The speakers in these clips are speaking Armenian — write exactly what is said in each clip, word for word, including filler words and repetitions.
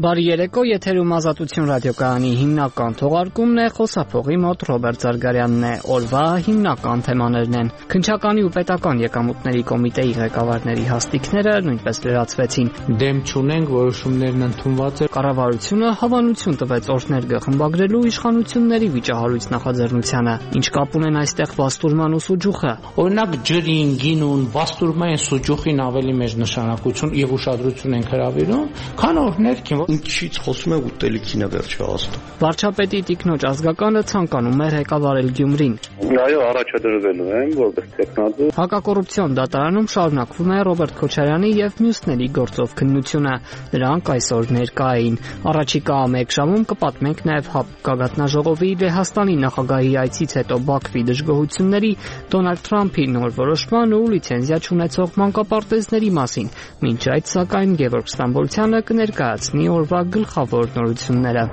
Բարի երեկո, եթերում Ազատություն ռադիոկայանի հիմնական թողարկումն է, խոսափողի մոտ Ռոբերտ Զարգարյանն է, օրվա հիմնական թեմաներն են։ Քննչականի ու պետական եկամուտների կոմիտեի ղեկավարների հաստիքները նույնպես լրացվեցին։ Դեմ չունենք, որոշումներն ընդունված է։ Կառավարությունը հավանություն տվեց օրհներգը խմբագրելու իշխանությունների վիճահարույց նախաձեռնությանը։ Ինչ կապ ունեն այստեղ բաստուրման ու սուջուխը։ Օրինակ ջրին, գինուն, բաստուրման սուջուխին ավելի մեծ նշանակություն եւ ուշադրություն են հրավիրում, քան օրհներգին։ Ինչից խոսում եք ուտելիքին է վերջը ասում։ Վարչապետի տիկնոջ ազգականը ցանկանում է ղեկավարել Գյումրին։ Այո, առաջադրվելու եմ որպես տեխնատու։ Հակակոռուպցիոն դատարանում շարունակվում է Ռոբերտ Քոչարյանի եւ մյուսների գործով քննությունը։ Նրանք այսօր ներկա էին։ Առաջիկա մեկ ժամում կպատմենք նաեւ ՀԱՊ գագաթնաժողովի Լեհաստանի նախագահի այցից հետո Բաքվի դժգոհությունների, Դոնալդ Թրամփի նոր որոշման ու լիցենզիա չունեցող մանկապարտեզների մասին։ Մինչ այդ, սակայն, Գևորգ Ստամբոլցյանը կներկայացնի օրվա գլխավոր նորությունները։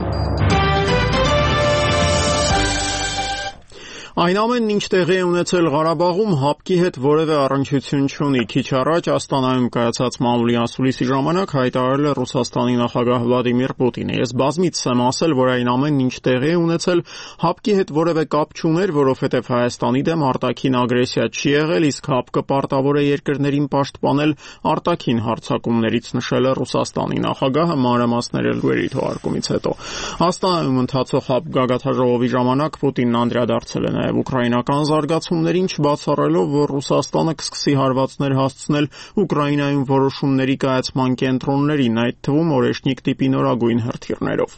Այն ամենն, ինչ տեղի է ունեցել Ղարաբաղում, ՀԱՊԿ-ի հետ որևէ առնչություն չունի։ Քիչ առաջ Աստանայում կայացած մամուլի ասուլիսի ժամանակ հայտարարել է Ռուսաստանի նախագահ Վլադիմիր Պուտինը։ Ես բազմիցս եմ ասել, որ այն ամենն, ինչ տեղի է ունեցել, ՀԱՊԿ-ի հետ որևէ կապ չուներ, որովհետև Հայաստանի դեմ արտաքին ագրեսիա չի եղել, իսկ ՀԱՊԿ-ը պարտավոր է երկրներին պաշտպանել արտաքին հարձակումներից, նշել է Ռուսաստանի նախագահը մանրամասներ լուրերի թողարկումից հետո։ Աստանայում ընթացող ՀԱՊԿ գագաթնաժողովի ժամանակ Պուտինն անդրադարձել է նաև ուկրաինական զարգացումներին, չբացառելով, որ Ռուսաստանը կսկսի հարվածներ հասցնել Ուկրաինայում որոշումների կայացման կենտրոններին, այդ թվում օրեշնիկ տիպի նորագույն հրթիռներով։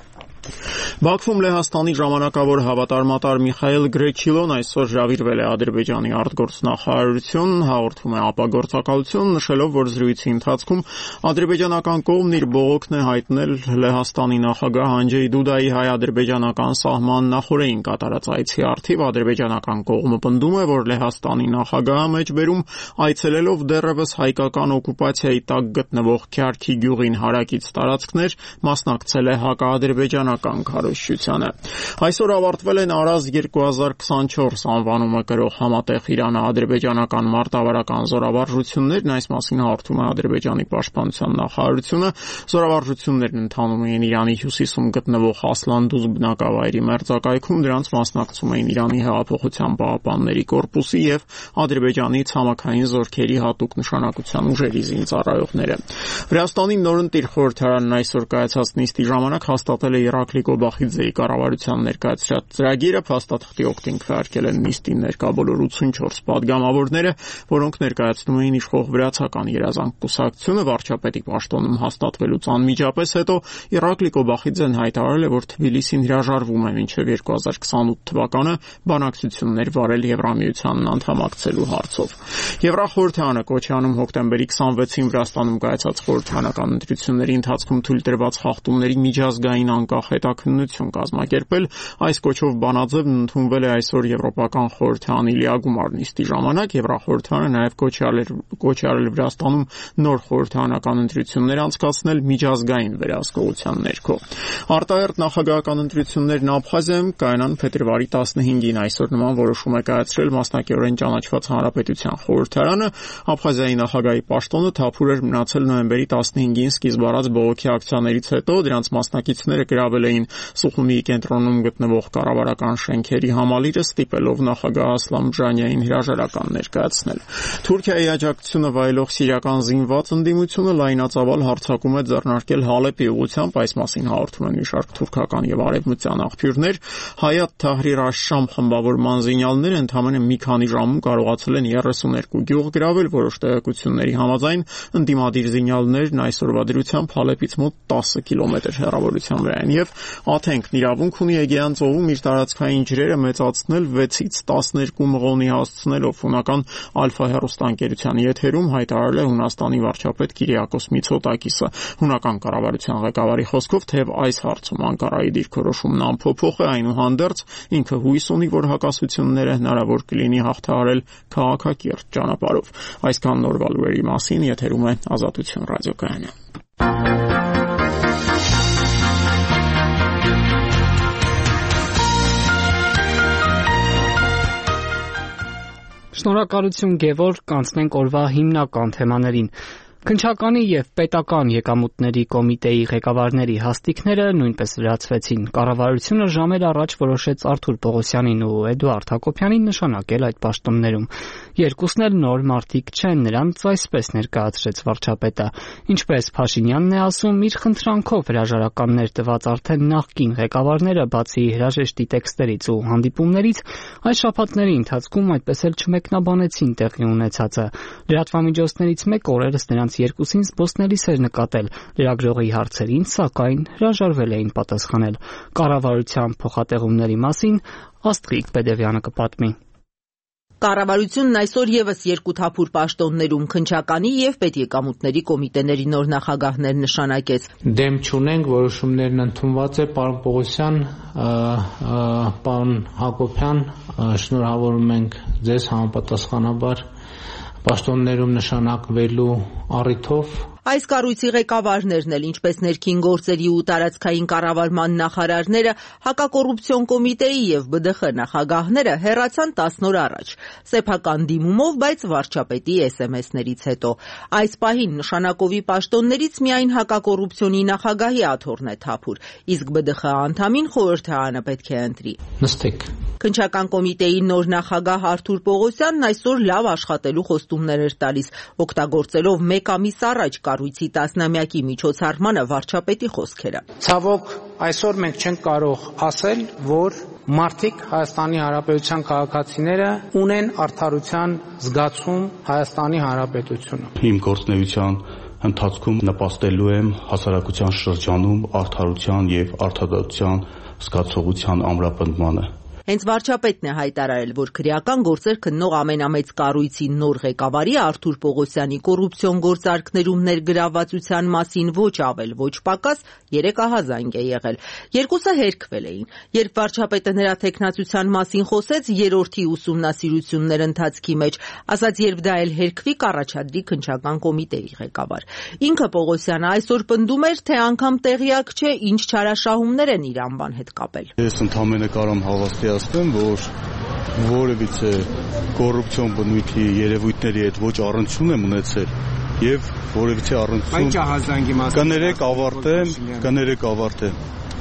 Բաքվում Լեհաստանի ժամանակավոր հավատարմատար Միխայել Գրեչիլոն այսօր հրավիրվել է Ադրբեջանի արտգործնախարարություն, հաղորդում է ապագործակալություն, նշելով, որ զրույցի ընթացքում ադրբեջանական կողմն իր բողոքն է հայտնել Լեհաստանի նախագահ Անջեյ Դուդայի հայ-ադրբեջանական սահման նախօրեին կատարած այցի առթիվ ադրբեջանական կողմը պնդում է, որ Լեհաստանի նախագահը մեջբերում այցելելով դեռևս հայկական օկուպացիայի տակ գտնվող Քյարքի գյուղին հարակից տարածքներ, մասնակցել է հակաադրբեջանական քարոզչությանը։ Այսօր ավարտվել են Արազ երկու հազար քսանչորս անվանումը կրող համատեղ Իրано-ադրբեջանական մարտավարական զորավարժություններն, այս մասին հաղորդում է Ադրբեջանի պաշտպանության նախարարությունը։ Զորավարժություններն ընթանում էին Իրանի հյուսիսում գտնվող Ասլանդուզ բնակավայրի մերձակայքում, դրանց մասնակցում էին Իրանի հեղափոխության պահապանների կորպուսի եւ Ադրբեջանի ցամաքային զորքերի հատուկ նշանակության ուժերի զինծառայողները։ Վրաստանի նորընտիր խորհրդարանն այսօր կայացած նիստի ժամանակ հաստատել է Իռակլի Կոբախիձեի կառավարության ներկայացրած ծրագիրը, փաստաթղթի օգտին քվեարկել են նիստին ներկա բոլոր ութսունչորս պատգամավորները, որոնք ներկայացնում էին իշխող վրացական երազանք կուսակցությունը։ Վարչապետի պաշտոնում հաստատվելուց անմիջապես հետո Իռակլի Կոբախիձեն հայտարարել է, որ Թբիլիսին հրաժարվում է մինչև երկու հազար քսանութ թվականը բանակցություններ վարել Եվրամիությանն անդամակցելու հարցով։ Եվրախորհրդարանը կոչ է անում հոկտեմբերի քսանվեցին Վրաստանում կայացած խորհրդարանական ընտրությունների ընթացքում թույլ տրված խախտումների միջազգային անկախ հետաքննություն կազմակերպել։ Այս կոչով բանաձևն ընդունվել է այսօր Եվրոպական խորհրդարանի լիագումար նիստի ժամանակ։ Եվրախորհրդարանը նաև կոչ է արել Վրաստանում նոր խորհրդարանական ընտրություններ անցկացնել միջազգային վերահսկողության ներքո։ Արտահերթ նախագահական ընտրություններն Աբխազիայում կայանան փետրվարի տասնհինգին։ Այսօր նման որոշում է կայացրել մասնակիորեն ճանաչված Հանրապետության խորհրդարանը։ Աբխազիայի նախագահի պաշտոնը թափուր էր մնացել նոյեմբերի տասնհինգին սկիզբ առած բողոքի ակցիաներից հետո։ Դրանց մասնակիցները գրավել էին Սուխումիի կենտրոնում գտնվող կառավարական շենքերի համալիրը, ստիպելով նախագահ Ասլամ Ջանիային հրաժարական ներկայացնել։ Թուրքիայի աջակցությունը վայելող սիրիական զինված ընդդիմությունը լայնածավալ հարձակում է ձեռնարկել Հալեպի ուղղությամբ, այս մասին հաղորդում են մի շարք թուրքական եւ արևմտյան աղբյուրներ։ Հայաթ Թահրիր Աշ-Շամ խմբավորման զինյալները ընդամենը մի քանի ժամում կարողացել են երեսուներկու գյուղ գրավել, որոշ տեղեկությունների համաձայն ընդդիմադիր զինյալներն այսօրվա դրությամբ Հալեպից մոտ տասը կիլոմետր հեռավորության վրա են եւ Աթենքն իրավունք ունի Էգեյան ծովում իր տարածքային ջրերը մեծացնել վեցից տասներկու մղոնի հասցնելով։ Հունական Ալֆա հեռուստաընկերության եթերում հայտարարել է Հունաստանի վարչապետ Կիրիակոս Միցոտակիսը։ Հունական կառավարության ղեկավարի խոսքով, թեև այս հարցում Անկարայի դիրքորոշումն անփոփոխ է, այնուհանդերձ ինքը հույս ունի, որ հակասությունները հնարավոր կլինի հաղթահարել քաղաքակիրթ ճանապարհով։ Այսքան նորվա լուրերի մասին, եթերում է Ազատություն ռադիոկայանը։ Շնորհակալություն Գևորգ, կանցնենք օրվա հիմնական թեմաներին։ Քննչականի եւ պետական եկամուտների կոմիտեի ղեկավարների հաստիքները նույնպես լրացվեցին։ Կառավարությունը ժամեր առաջ որոշեց Արթուր Պողոսյանին ու Էդուարդ Հակոբյանին նշանակել այդ պաշտոններում։ Երկուսն էլ նոր մարդիկ չեն, նրանց այսպես ներկայացրեց վարչապետը։ Ինչպես Փաշինյանն է ասում, իր խնդրանքով հրաժարականներ տված արդեն նախկին ղեկավարները, բացի հրաժեշտի տեքստերից ու հանդիպումներից, այս շաբաթների ընթացքում այդպես էլ չմեկնաբանեցին տեղի ունեցածը։ Լրատվամիջոցներից մեկը օրերս նրանց երկուսին զբոսնելիս էր նկատել, լրագրողի հարցերին, սակայն հրաժարվել էին պատասխանել։ Կառավարության փոխատեղումների մասին Աստղիկ Բեդևյանը կպատմի։ Կառավարությունն այսօր եւս երկու թափուր պաշտոններում քննչականի եւ պետեկամուտների կոմիտեների նոր նախագահներ նշանակեց։ Դեմ չունենք, որոշումներն ընդունված է, պարոն Պողոսյան, պարոն Հակոբյան, շնորհավորում ենք ձեզ համապատասխանաբար պաշտոններում նշանակվելու առիթով։ Այս կառույցի ղեկավարներն էլ, ինչպես ներքին գործերի ու տարածքային կառավարման նախարարները, հակակոռուպցիոն կոմիտեի եւ B D X նախագահները հեռացան տասն օր առաջ, սեփական դիմումով, բայց վարչապետի S M S-ներից հետո։ Այս պահին նշանակովի պաշտոններից միայն հակակոռուպցիոնի նախագահի աթոռն է թափուր, իսկ B D X անդամին խորհրդարանը պետք է ընտրի։ Նստեք։ Քննչական կոմիտեի նոր նախագահ Արթուր Պողոսյանն այսօր լավ աշխատելու խոստումներ էր տալիս, օգտագործելով մեկ ամիս առաջ կառույցի տասնամյակի միջոցառմանը վարչապետի խոսքերը։ Ցավոք, այսօր մենք չենք կարող ասել, որ մարդիկ Հայաստանի Հանրապետության քաղաքացիները ունեն արդարության զգացում Հայաստանի Հանրապետությունում։ Իմ գործունեության ընթացքում նպաստելու եմ հասարակության շրջանում արդարության եւ արդարացության զգացողության ամրապնդմանը։ Հենց վարչապետն է հայտարարել, որ քրեական գործեր քննող ամենամեծ կառույցի նոր ղեկավարի Արթուր Պողոսյանի կոռուպցիոն գործարքներում ներգրավվածության մասին ոչ ավել, ոչ պակաս երեք ահազանգ է եղել։ Երկուսը հերքվել էին։ Երբ վարչապետը նրա թեկնածության մասին խոսեց երրորդի ուսումնասիրություններ ընթացքի մեջ, ասաց, երբ դա էլ հերքվի, կառաջադրի քննչական կոմիտեի ղեկավար։ Ինքը Պողոսյանը այսօր պնդում էր, թե անգամ տեղյակ չէ, ինչ չարաշահումներ են իր անվան հետ կապել։ Ես ընդհանրապես կարող եմ հավաստիացնել, որ որևիցե կոռուպցիոն բնույթի երևույթների հետ ոչ առնչություն եմ ունեցել եւ որևիցե առնչություն կներեք ավարտեմ, կներեք ավարտեմ։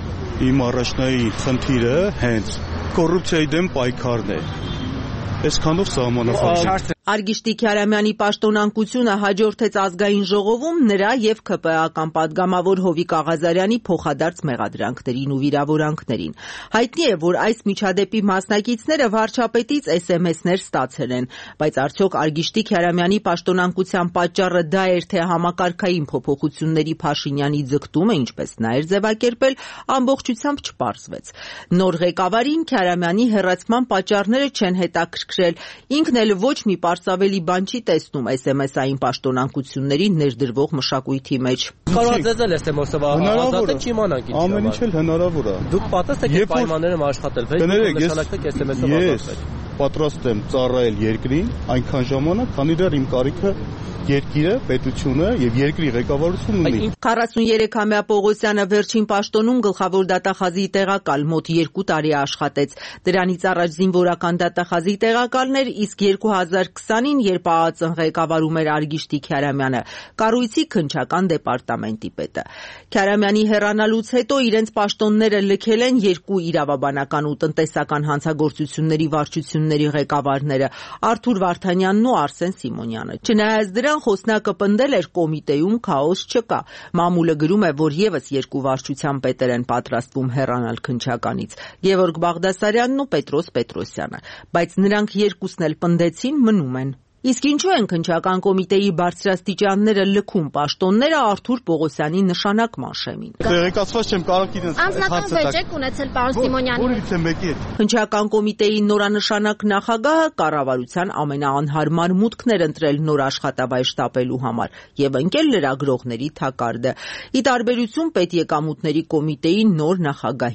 Իմ առաջնային խնդիրը հենց կոռուպցիայի դեմ պայքարն է։ Այսքանով սահմանափակ։ Արգիշտի Քյարամյանի պաշտոնանկությունը հաջորդեց ազգային ժողովում նրա եւ K P A-ական падգամավոր Հովիկ Աղազարյանի փոխադարձ մեղադրանքներին ու վիրավորանքներին։ Հայտնի է, որ այս միջադեպի մասնակիցները վարչապետից S M S-ներ ստացել են, բայց արդյոք Արգիշտի Քյարամյանի պաշտոնանկության պատճառը դա էր, թե համակարգային փոփոխությունների Փաշինյանի ձգտումը, ինչպես նա էր ձևակերպել, ամբողջությամբ չպարզվեց։ Նոր ղեկավարին Քյարամյանի հեռացման պատճառները չեն հետաքրքրել, ինքն էլ ոչ մի Պարսավելի բան չի տեսնում S M S-ային պաշտոնանկություններին ներդրվող մշակույթի մեջ։ Կարող ձեզել S M S-ը ազատը չիմանանք ինչ։ Ամեն ինչ էլ հնարավոր է։ Դուք պատասխան եք պայմաններում աշխատել, բայց նշանակեք S M S-ով ազատվել։ Պատրաստ եմ ծառայել երկրին այնքան ժամանակ, քանի դեռ իմ կարիքը երկիրը, պետությունը եւ երկրի ղեկավարությունն ունի։ քառասուներեքամյա Պողոսյանը վերջին պաշտոնում գլխավոր դատախազի տեղակալ մոտ երկու տարի աշխատեց։ Դրանից առաջ զինվորական դատախազի տեղակալն էր, իսկ երկու հազար քսանին, երբ A A Ծ ղեկավարում էր Արգիշտի Քյարամյանը, կառույցի քննչական դեպարտամենտի պետը։ Քյարամյանի հեռանալուց հետո իրենց պաշտոնները լքել են երկու իրավաբանական ու տնտեսական հանցագործությունների վարչությունների ղեկավարները՝ Արթուր Վարդանյանն ու Արսեն Սիմոնյանը։ Չնայած դրան, խոսնակը պնդել էր, կոմիտեում քաոս չկա։ Մամուլը գրում է, որ եւս երկու վարչության պետեր են պատրաստվում հեռանալ քննչականից՝ Գևորգ Բաղդասարյանն ու Պետրոս Պետրոսյանը, բայց նրանք երկուսն էլ պնդեցին, մնում են։ Իսկ ինչու են քննչական կոմիտեի բարձրաստիճանները լքում պաշտոնները Արթուր Պողոսյանի նշանակման շեմին։ Տեղեկացված չեմ, կարող եք անձնական վեճ եք ունեցել պարոն Սիմոնյանի հետ։ Քննչական կոմիտեի նորանշանակ նախագահը կառավարության ամենաանհարմար մուտքն էր ընտրել նոր աշխատավայր շտապելու համար եւ ընկել լրագրողների թակարդը, ի տարբերություն պետեկամուտների կոմիտեի նոր նախագահի։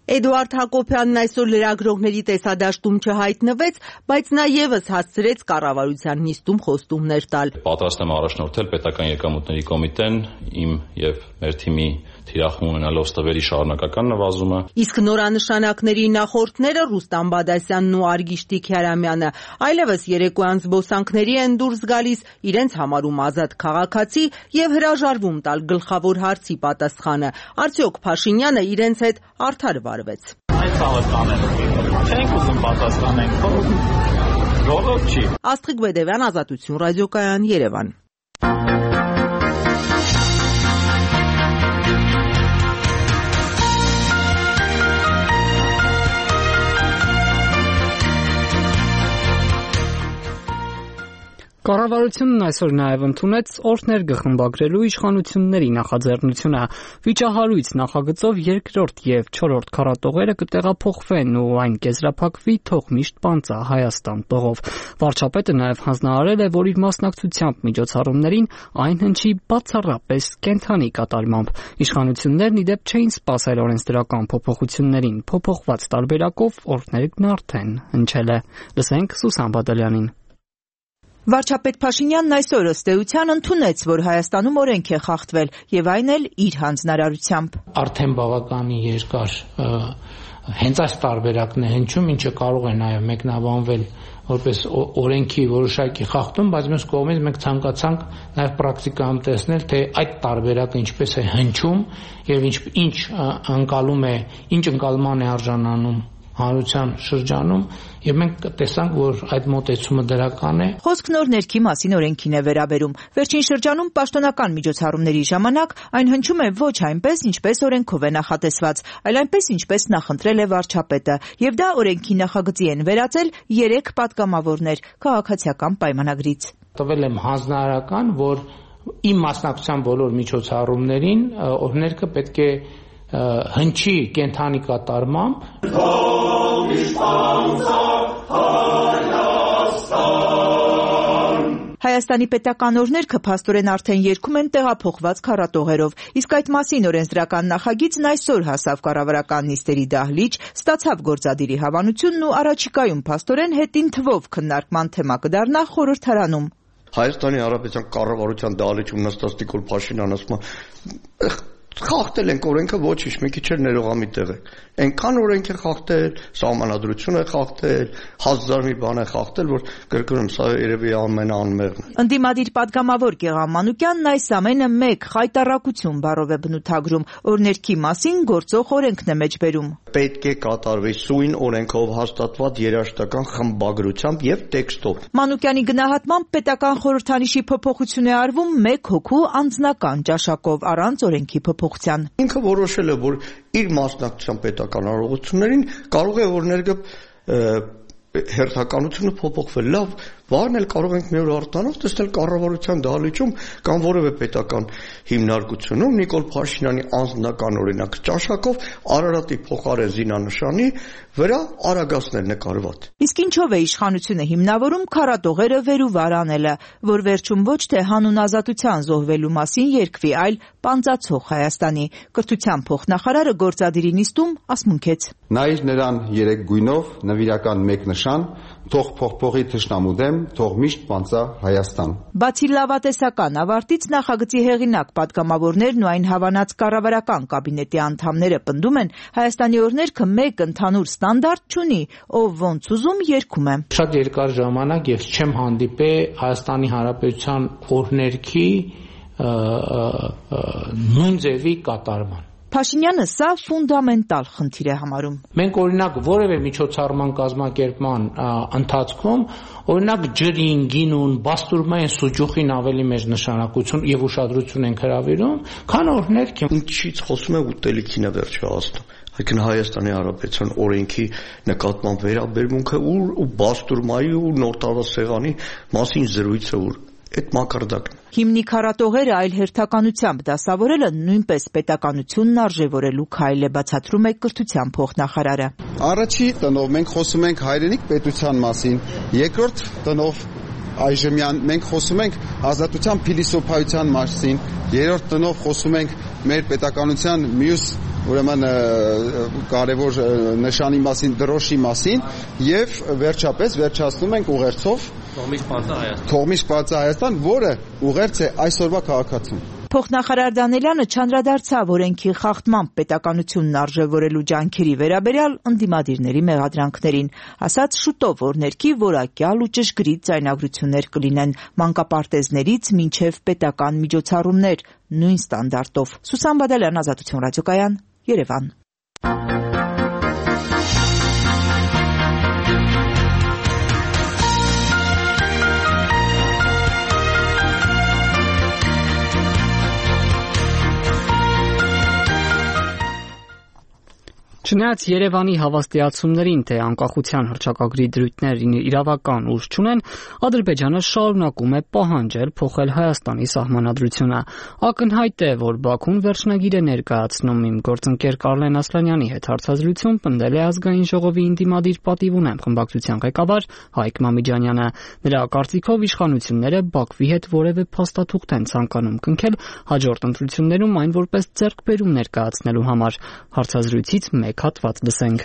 Էդուարդ Հակոբյանն այսօր լրագրողների տեսադաշտում չհայտնվեց, բայց նա ևս հասցրեց կառավարության նիստում խոստումներ տալ։ Պատրաստ եմ առաջնորդել պետական եկամուտների կոմիտեն, իմ եւ մեր թիմի թիրախում ունենալով ստվերի շարունակական նվազումը։ Իսկ նորանշանակների նախորդները Ռուստամ Բադասյանն ու Արգիշտի Քյարամյանը այլևս երեկոյան զբոսանքների են դուրս գալիս, իրենց համարում ազատ քաղաքացի եւ հրաժարվում տալ գլխավոր հարցի պատասխանը։ Արդյոք Փաշինյանը իրենց հետ արդար վարվեց։ Այդ քաղաքաները չենք ուզում պատասխանենք, ժողով չի։ Աստղիկ Բեդևյան, Ազատություն ռադիոկայան, Երևան։ Կառավարությունն այսօր նաև ընդունեց օրհներգը խմբագրելու իշխանությունների նախաձեռնությունը։ Վիճահարույց նախագծով երկրորդ եւ չորրորդ քառատողերը կտեղափոխվեն ու այն կեզրափակվի թողմիշտ Պանծա Հայաստան տողով։ Վարչապետը նաև հանձնարարել է, որ իր մասնակցությամբ միջոցառումներին այն հնչի բացառապես կենթանի կատարմամբ։ Իշխանություններն ի դեպ չէին սպասել օրենսդրական փոփոխություններին, փոփոխված տարբերակով օրհներգն արդեն հնչել է։ Լսենք Սուսան Բադալյանին։ Վարչապետ Փաշինյանն այսօր ըստ էության ընդունեց, որ Հայաստանում օրենք է խախտվել եւ այն էլ իր հանձնարարությամբ։ Արդեն բավականին երկար հենց այս տարբերակն է հնչում, ինչը կարող է նաեւ մեկնաբանվել որպես օրենքի որոշակի խախտում, բայց մյուս կողմից մենք ցանկացանք նաեւ պրակտիկայում տեսնել, թե այդ տարբերակը ինչպես է հնչում եւ ինչ ինչ անցալում է, ինչ ընկալման է արժանանում հանրության շրջանում եւ մենք տեսանք, որ այդ մոտեցումը դրական է։ Խոսքն օրհներգի մասին օրենքին է վերաբերում։ Վերջին շրջանում պաշտոնական միջոցառումների ժամանակ այն հնչում է ոչ այնպես, ինչպես օրենքով է նախատեսված, այլ այնպես, ինչպես նախընտրել է վարչապետը, եւ դա օրենքի նախագծի են վերածել երեք պատգամավորներ քաղաքացիական պայմանագրից։ Տվել եմ հանձնարարական, որ իմ մասնակցության բոլոր միջոցառումներին օրհներգը պետք է հնչի կենթանի կատարմամբ։ Հայաստանի պետական օրհներգը փաստորեն արդեն երգում են տեղափոխված քառատողերով, իսկ այդ մասին օրենսդրական նախագիծն այսօր հասավ կառավարական նիստերի դահլիճ, ստացավ գործադիրի հավանությունն ու առաջիկայում փաստորեն հետին թվով քննարկման թեմա կդառնա խորհրդարանում։ Հայաստանի Հանրապետության կառավարության դահլիճում նստած Նիկոլ Փաշինյանը ասում է խախտել ենք օրենքը, ոչինչ, մի քիչ էլ ներողամիտ տեղ է։ Այնքան օրենք է խախտել, սահմանադրություն է խախտել, հազար մի բան է խախտել, որ կրկնում սա երևի ամենաանմեղն է։ Ընդդիմադիր падգամավոր Գեղամ Մանուկյանն այս ամենը մեկ խայտառակություն բառով է բնութագրում, օրհներգի մասին գործող օրենքն է մեջբերում։ Պետք է կատարվի սույն օրենքով հաստատված երաժշտական խմբագրությամբ եւ տեքստով։ Մանուկյանի գնահատմամբ պետական խորհրդանիշի փոփոխություն է արվում մեկ հոգու անձնական ճաշակով առանց օրենքի փոփոխության։ Ինքը որոշել է, որ իր մասնակցության պետական արարողություններին կարող է օրհներգը հերթականությունը փոփոխվել։ Լավ, բան էլ կարող ենք մի օր արտանալ տեսնել կառավարության դահլիճում կամ որևէ պետական հիմնարկությունում Նիկոլ Փաշինյանի անձնական օրինակ ճաշակով Արարատի փոխարեն զինանշանի վրա արագացնել նկարված։ Իսկ ինչով է իշխանությունը հիմնավորում քառատողերը վերուվար անելը, որ վերջում ոչ թե հանուն ազատության զոհվելու մասին երգվի, այլ պանծացող Հայաստանի։ Կրթության փոխնախարարը գործադիրի նիստում ասմունքեց. Նայր նրան երեք գույնով նվիրական մեկ նշան, թող փողփողի թշնամու դեմ, թող միշտ պանծա Հայաստան։ Բացի լավատեսական ավարտից նախագծի հեղինակ падգամավորներն ու այն հավանած կառավարական կաբինետի անդամները պնդում են Հայաստանի օրհներգը մեկ ընդհանուր ստանդարտ չունի, ով ոնց ուզում երգում է։ Շատ երկար ժամանակ ես չեմ հանդիպել Հայաստանի Հանրապետության օրհներգի նույն ձևի կատարման։ Փաշինյանը սա ֆունդամենտալ խնդիր է համարում։ Մենք օրինակ որևէ միջոցառման կազմակերպման ընթացքում օրինակ ջրին, գինուն, բաստուրմային սուջուխին ավելի մեծ նշանակություն եւ ուշադրություն ենք հրավիրում, քան օրհներգ։ Ինչից խոսում է ուտելիքին է վերջը ասում։ Այսինքն Հայաստանի Հանրապետության օրենքի նկատմամբ վերաբերմունքը ու բաստուրմայի ու նոր տարվա սեղանի մասին զրույցը ու այդ մակարդակն։ Հիմնի քառատողերը այլ հերթականությամբ դասավորելը նույնպես պետականությունն արժևորելու քայլ է, բացատրում է կրթության փոխնախարարը։ Առաջի տնով մենք խոսում ենք հայրենիք պետության մասին, երկրորդ տնով այժմյան մենք խոսում ենք ազատության փիլիսոփայության մասին, երրորդ տնով խոսում ենք մեր պետականության մյուս ուրեմն կարևոր նշանի մասին, դրոշի մասին եւ վերջապես վերջացնում ենք ուղերձով Թողմիշ Պարծա Հայաստան, Թողմիշ Պարծա Հայաստան, որը ուղերձ է այսօրվա քաղաքացուն։ Փոխնախարար Դանելյանը չանդրադարձավ օրենքի խախտմամբ պետականությունն արժևորելու ջանքերի վերաբերյալ ընդդիմադիրների մեղադրանքներին, ասաց շուտով, որ ներքի որակյալ ու ճշգրիտ ձայնագրություններ կլինեն մանկապարտեզներից մինչև պետական միջոցառումներ նույն ստանդարտով։ Սուսան Բադալյան, Ազատություն ռադիոկայան, Երևան։ Չնայած Երևանի հավաստիացումներին, թե անկախության հռչակագրի դրույթներն իրավական ուժ չունեն, Ադրբեջանը շարունակում է պահանջել փոխել Հայաստանի սահմանադրությունը։ Ակնհայտ է, որ Բաքուն վերջնագիր է ներկայացնում իմ գործընկեր Կարլեն Ասլանյանի հետ հարցազրույցում պնդել է Ազգային ժողովի ընդդիմադիր պատիվ ունեմ խմբակցության ղեկավար Հայկ Մամիջանյանը։ Նրա կարծիքով իշխանությունները Բաքվի հետ որևէ փաստաթուղթ են ցանկանում կնքել հաջորդ ընտրություններում այն որպես ձեռքբերում ներկայացնելու համար։ Հարցազրույցից մեկ հատված լսենք։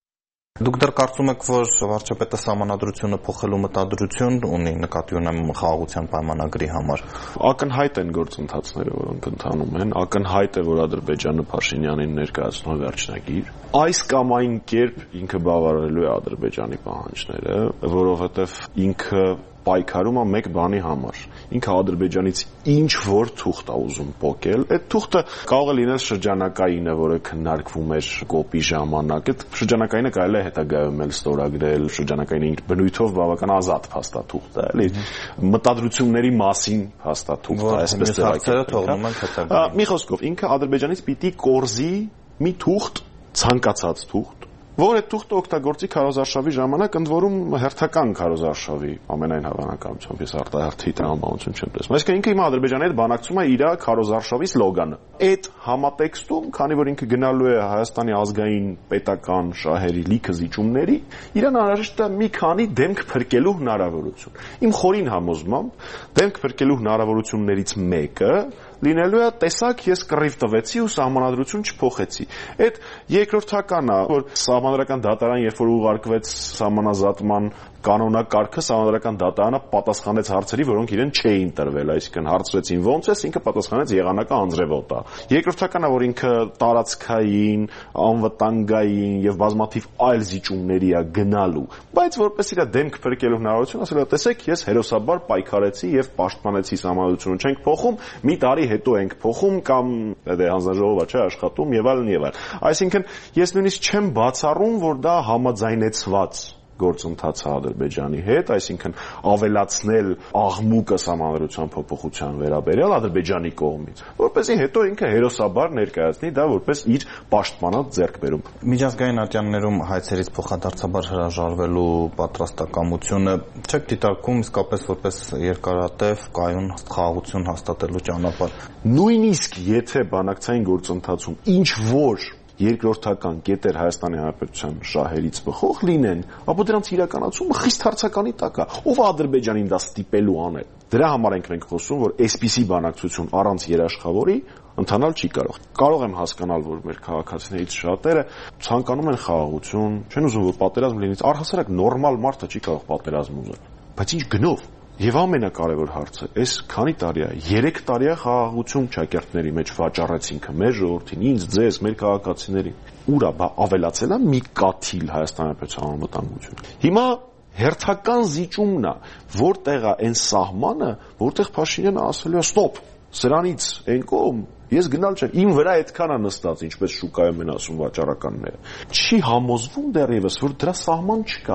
Դուք դեռ կարծում եք, որ վարչապետը սահմանադրությունը փոխելու մտադրություն ունի, նկատի ունեմ խաղաղության պայմանագրի համար։ Ակնհայտ են գործընթացները, որոնք ընթանում են, ակնհայտ է, որ Ադրբեջանը Փաշինյանին ներկայացնում է վերջնագիր։ Այս կամ այն կերպ ինքը բավարարելու է Ադրբեջանի պահանջները, որովհետև ինքը պայքարում է մեկ բանի համար։ Ինքը Ադրբեջանից ինչ որ թուղթ է ուզում փոկել։ Այդ թուղթը կարող է լինել շրջանակայինը, որը քննարկվում էր կոպի ժամանակ։ Այդ շրջանակայինը կարելի է հետագայում էլ ստորագրել, շրջանակայինը իր բնույթով բավական ազատ փաստաթուղթ է, էլի։ Մտադրությունների մասին փաստաթուղթ է, այսպես տեղակայել։ Մի խոսքով, ինքը Ադրբեջանից պիտի կորզի մի թուղթ, ցանկացած թուղթ, որ այդ թուղթը օգտագործի քարոզարշավի ժամանակ, ընդ որում հերթական քարոզարշավի ամենայն հավանականությամբ, ես արտահերթի տրամաբանություն չեմ տեսնում։ Այսինքն ինքը հիմա Ադրբեջանի հետ բանակցում է իր քարոզարշավի սլոգանը։ Այդ համատեքստում, քանի որ ինքը գնալու է Հայաստանի ազգային պետական շահերի լիքը զիջումների, իրան անհրաժեշտ է մի քանի դեմք փրկելու հնարավորություն։ Իմ խորին համոզմամբ, դեմք փրկելու հնարավորություններից մեկը լինելու է տեսակ ես կռիվ տվեցի ու սահմանադրություն չփոխեցի։ Այդ երկրորդականն է, որ սահմանադրական դատարան երբ որ ուղարկվեց սահմանազատման կանոնակարգը, սահմանադրական դատարանը պատասխանեց հարցերի, որոնք իրեն չէին տրվել, այսինքն հարցրեցին ոնց ես, ինքը պատասխանեց եղանակը անձրևոտ է։ Երկրորդականն է, որ ինքը տարածքային, անվտանգային եւ բազմաթիվ այլ զիջումների է գնալու, բայց որպես իր դեմք փրկելու հնարավորություն, ասել է տեսեք, ես հերոսաբար պայքարեցի եւ պաշտպանեցի սահմանադրությունը, չենք փոխում, մի տարի հետո ենք փոխում կամ դե հանձնաժողովը չէ աշխատում եւ այլն եւ այլն։ Այսինքն ես նույնիսկ չեմ բացառում, որ դա համաձայնեցված գործընթաց Ադրբեջանի հետ, այսինքն ավելացնել աղմուկը սահմանադրության փոփոխության վերաբերյալ Ադրբեջանի կողմից, որպեսզի հետո ինքը հերոսաբար ներկայացնի դա որպես իր պաշտպանած ձեռքբերում։ Միջազգային ատյաններում հայցերից փոխադարձաբար հրաժարվելու պատրաստակամությունը չեք դիտարկում իսկապես որպես երկարատև կայուն խաղաղություն հաստատելու ճանապարհ։ Նույնիսկ եթե բանակցային գործընթացում ինչ որ երկրորդական կետեր Հայաստանի Հանրապետության շահերից բխող լինեն, ապա դրանց իրականացումը խիստ հարցականի տակ է։ Ով է Ադրբեջանին դա ստիպելու անել։ Դրա համար ենք մենք խոսում, որ այսպիսի բանակցություն առանց երաշխավորի ընթանալ չի կարող։ Կարող եմ հասկանալ, որ մեր քաղաքացիներից շատերը ցանկանում են խաղաղություն, չեն ուզում որ պատերազմ լինի։ Առհասարակ նորմալ մարդը չի կարող պատերազմ ուզել։ Բայց ինչ գնով։ Եվ ամենակարևոր հարցը, այս քանի տարի է, երեք տարի է խաղաղություն ճակերտների մեջ վաճառեցինք մեր ժողովրդին, ինձ, ձեզ, մեր քաղաքացիներին։ Ուր է, բա ավելացել է մի կաթիլ Հայաստանի Հանրապետության անվտանգություն։ Հիմա հերթական զիջումն է, որտեղ է այն սահմանը, որտեղ Փաշինյանը ասելու է ստոպ, սրանից այն կողմ ես գնալ չեմ, իմ վրա այդքան է նստած, ինչպես շուկայում են ասում վաճառականները։ Չի համոզվում դեռևս, որ դրա սահման չկա։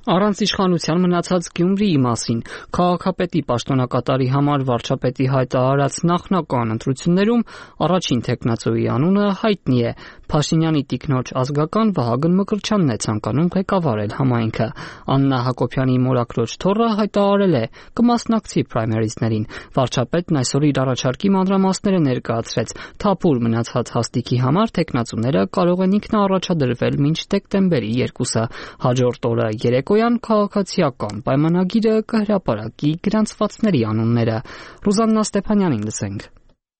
Առանց իշխանության մնացած Գյումրիի մասին քաղաքապետի պաշտոնակատարի համար վարչապետի հայտարարած նախնական ընտրություններում առաջին թեկնածուի անունը հայտնի է։ Փաշինյանի տիկնոջ ազգական Վահագն Մկրտչյանն է ցանկանում ղեկավարել համայնքը։ Աննա Հակոբյանի մորաքրոջ թոռը հայտարարել է կմասնակցի պրայմերիզներին։ Վարչապետն այսօր իր առաջարկի մանրամասները ներկայացրեց։ Թափուր մնացած հաստիքի համար թեկնածուները կարող են ինքնաառաջադրվել մինչ դեկտեմբերի երկուսը։ Հաջորդ օրը երեկոյան քաղաքացիական պայմանագիրը կհրապարակի գրանցվածների անունները։ Ռուզաննա Ստեփանյանին լսենք։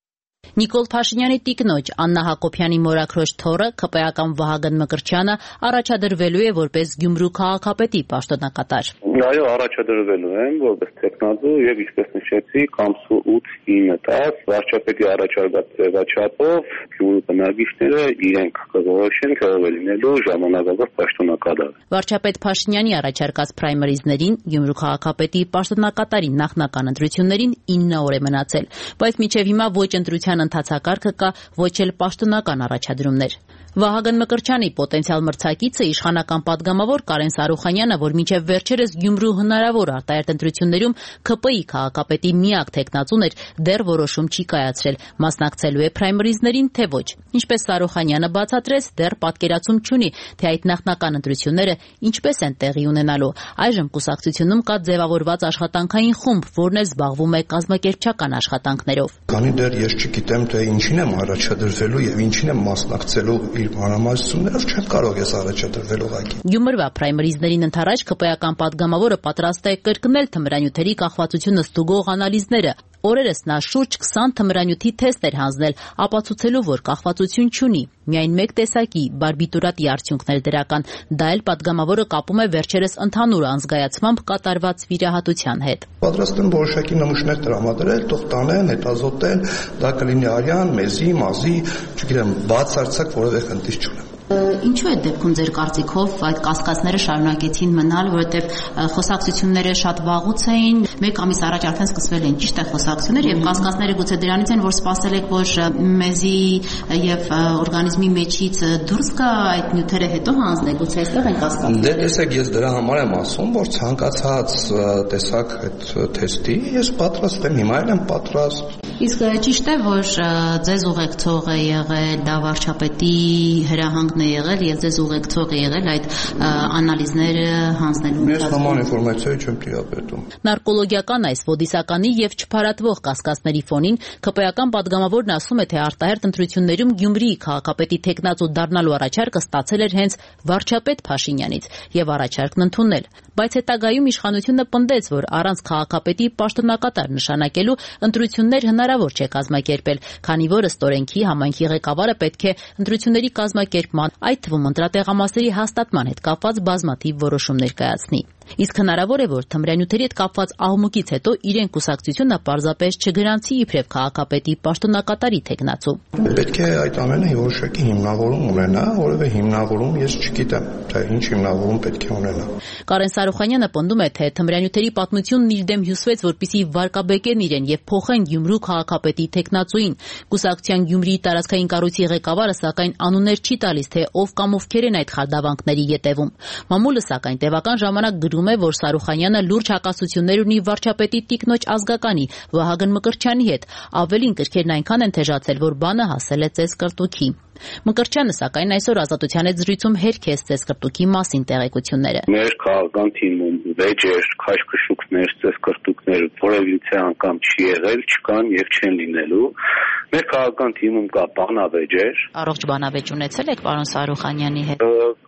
Նիկոլ Փաշինյանի տիկնոջ Աննա Հակոբյանի մորաքրոջ թոռը ԿՊԵ-ական Վահագն Մկրտչյանը առաջադրվելու է որպես Գյումրու քաղաքապետի պաշտոնակատար։ Այո, առաջադրվելու եմ որպես տեխնազու եւ ինչպես նշեցի, կամսու ութ ինը տասը վարչապետի առաջարկած ձևաչափով Գյումրու բնակիչները իրենք կորոշեն ով է լինելու ժամանակավոր պաշտոնակատար։ Վարչապետ Փաշինյանի առաջարկած պրայմերիզներին Գյումրու քաղաքապետի պաշտոնակատարի նախնական ընտրություններին ինը օր է մնացել, բայց մինչև հիմա ոչ ընտրության ընթացակարգը կա, ոչ էլ պաշտոնական առաջադրումներ։ Վահագն Մկրտչյանի պոտենցիալ մրցակիցը իշխանական падգամավոր Կարեն Սարուխանյանը, որ մինչև վերջերս Գյումրու հնարավոր արտահերթ ընտրություններում ԿՊ-ի քաղաքապետի միակ թեկնածուն էր, դեռ որոշում չի կայացրել, մասնակցելու է պրայմերիզներին, թե ոչ։ Ինչպես Սարուխանյանը բացատրեց, դեռ պատկերացում չունի, թե այդ նախնական ընտրությունները ինչպես են տեղի ունենալու։ Այժմ կուսակցությունում կա ձևավորված աշխատանքային խումբ, որն էլ զբաղվում է կազմակերպչական աշխատանքներով։ Քանի դեռ ես չգիտեմ, թե ինչին եմ առաջադրվելու եւ ինչին եմ մասնակցելու իր մանրամասնություններով, չեմ կարող ես առաջադրվել ուղղակի։ Գյումրվա պրայմերիզներին ընդառաջ ԿՊԵ-ական падգամավորը պատրաստ է կրկնել թմրանյութերի կախվածությունը ստուգող անալիզները։ Օրերս նա շուրջ քսան թմրանյութի թեստ էր հանձնել, ապացուցելով, որ կախվածություն չունի։ Միայն մեկ տեսակի բարբիտուրատի արդյունքներ դրական։ Դա էլ падգամավորը կապում է վերջերս ընդհանուր անզգայացմամբ կատարված վիրահատության հետ։ Պատրաստ եմ որոշակի նմուշներ տրամադրել, թող տանեն, հետազոտեն, դա կլինի արյան, մեզի, մազի, չգիտեմ, բացարձակ որևէ խնդիր չունեմ։ Ինչու է դեպքում ձեր կարծիքով այդ կասկածները շարունակեցին մնալ, որովհետև խոսակցությունները շատ վաղուց էին, մեկ ամիս առաջ արդեն սկսվել են ճիշտ է խոսակցություններ եւ կասկածները գուցե դրանից են, որ սպասել եք, որ մեզի եւ օրգանիզմի մեջից դուրս գա այդ նյութերը հետո հանձնեք, գուցե այստեղ են կասկածները։ Դե տեսեք, ես դրա համար եմ ասում, որ ցանկացած տեսակ այդ թեստի ես պատրաստ եմ, հիմա եմ պատրաստ։ Իսկ ճիշտ է, որ ձեզ ուղեկցող է եղել դա վարչապետի հրահանգն է եղել եւ ձեզ ուղեկցող է եղել այդ անալիզները հանձնելու։ Ես նման ինֆորմացիա չեմ տիրապետում։ Նարկոլոգիական այս ոդիսականի եւ չփարատվող կասկածների ֆոնին ԿՊԵ-ական падգամավորն ասում է, թե արտահերթ ընտրություններում Գյումրիի քաղաքապետի թեկնածու դառնալու առաջարկը ստացել էր հենց վարչապետ Փաշինյանից եւ առաջարկն ընդունել։ Բայց հետագայում իշխանությունը պնդեց, որ առանց քաղաքապետի պաշտոնակատար նշանակելու ընտրություններ հնարավոր չէ կազմակերպել, քանի որ ըստ օրենքի համայնքի ղեկավարը պետք է ընտրությունների կազմակերպման, այդ թվում ընտրատեղամասերի հաստատման հետ կապված բազմաթիվ որոշումներ կայացնի։ Իսկ հնարավոր է, որ թմրանյութերի հետ կապված աղմուկից հետո իրեն կուսակցությունը պարզապես չգրանցի իբրև քաղաքապետի պաշտոնակատարի թեկնածու։ Պետք է այդ ամենը որոշակի հիմնավորում ունենա, որովհետև հիմնավորում ես չգիտեմ, թե ինչ հիմնավորում պետք է ունենա։ Կարեն Սարուխանյանը պնդում է, թե թմրանյութերի պատմությունն իր դեմ հյուսվեց, որպեսզի վարկաբեկեն իրեն եւ փոխեն Գյումրու քաղաքապետի թեկնածուին։ Կուսակցության Գյումրիի տարածքային կառույցի ղեկավարը սակայն անուններ չի տալիս, թե ով կամ ովքեր են այդ խարդավանքների ետևում։ Մամուլը սակայն տևական ժամանակ գրում է, որ Սարուխանյանը լուրջ հակասություններ ունի վարչապետի տիկնոջ ազգականի Վահագն Մկրտչյանի հետ։ Ավելին կրքերն այնքան են թեժացել, որ բանը հասել է ծեզկրտուքի։ Մկրտչյանը սակայն այսօր Ազատության հետ զրույցում հերքեց ծեզկրտուքի մասին տեղեկությունները։ Մեր քաղաքական թիմում վեճեր, քաշքշուկներ, ծեզկրտուկներ որևիցե անգամ չի եղել, չկան եւ չեն լինելու։ Մեր քաղաքական թիմում կա բանավեճեր։ Առողջ բանավեճ ունեցել եք պարոն Սարուխանյանի հետ։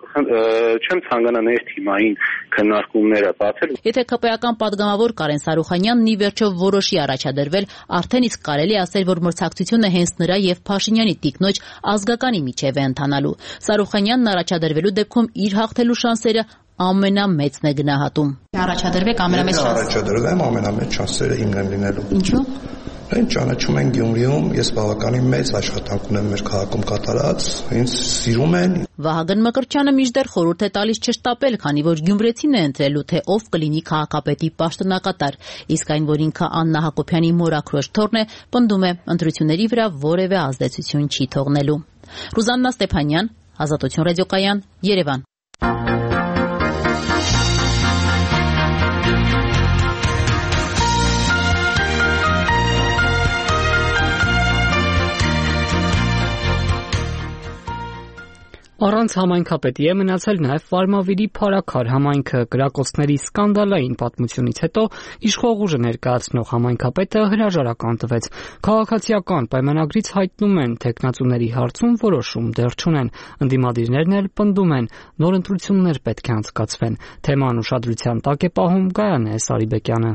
Չեմ ցանկանա ներ թիմային քննարկումները բացել։ Եթե ԿՊԵ-ական падգամավոր Կարեն Սարուխանյանն ի վերջո որոշի առաջադրվել, արդեն իսկ կարելի է ասել, որ մրցակցությունը հենց նրա եւ Փաշինյանի տիկնոջ ազգականի միջև է ընթանալու։ Սարուխանյանն առաջադրվելու դեպքում իր հաղթելու շանսերը ամենամեծն է գնահատում։ Առաջադրվեք ամենամեծ շանսը։ Առաջադրվեմ, ամենամեծ շանսերը իմն են լինելու։ Ինչու՞։ Ինձ ճանաչում են Գյումրիում, ես բավականին մեծ աշխատանք ունեմ մեր քաղաքում կատարած, ինձ սիրում են։ Վահագն Մկրտչյանը մինչդեռ խորհուրդ է տալիս չշտապել, քանի որ գյումրեցին է ընտրելու, թե ով կլինի քաղաքապետի պաշտոնակատար, իսկ այն, որ ինքը Աննա Հակոբյանի մորաքրոջ թոռն է, պնդում է ընտրությունների վրա որևէ ազդեցություն չի թողնելու։ Ռուզաննա Ստեփանյան, Ազատություն ռադիոկայան, Երևան։ Առանց համայնքապետի է մնացել նաև Վարմավիրի Փարաքար համայնքը գրակոծների սկանդալային պատմությունից հետո իշխող ուժը ներկայացնող համայնքապետը հրաժարական տվեց։ Քաղաքացիական պայմանագրից հայտնում են թեկնածուների հարցում որոշում դեռ չունեն։ Ընդդիմադիրներն էլ պնդում են նոր ընտրություններ պետք է անցկացվեն։ Թեման ուշադրության տակ է պահում Գայանե Սարիբեկյանը։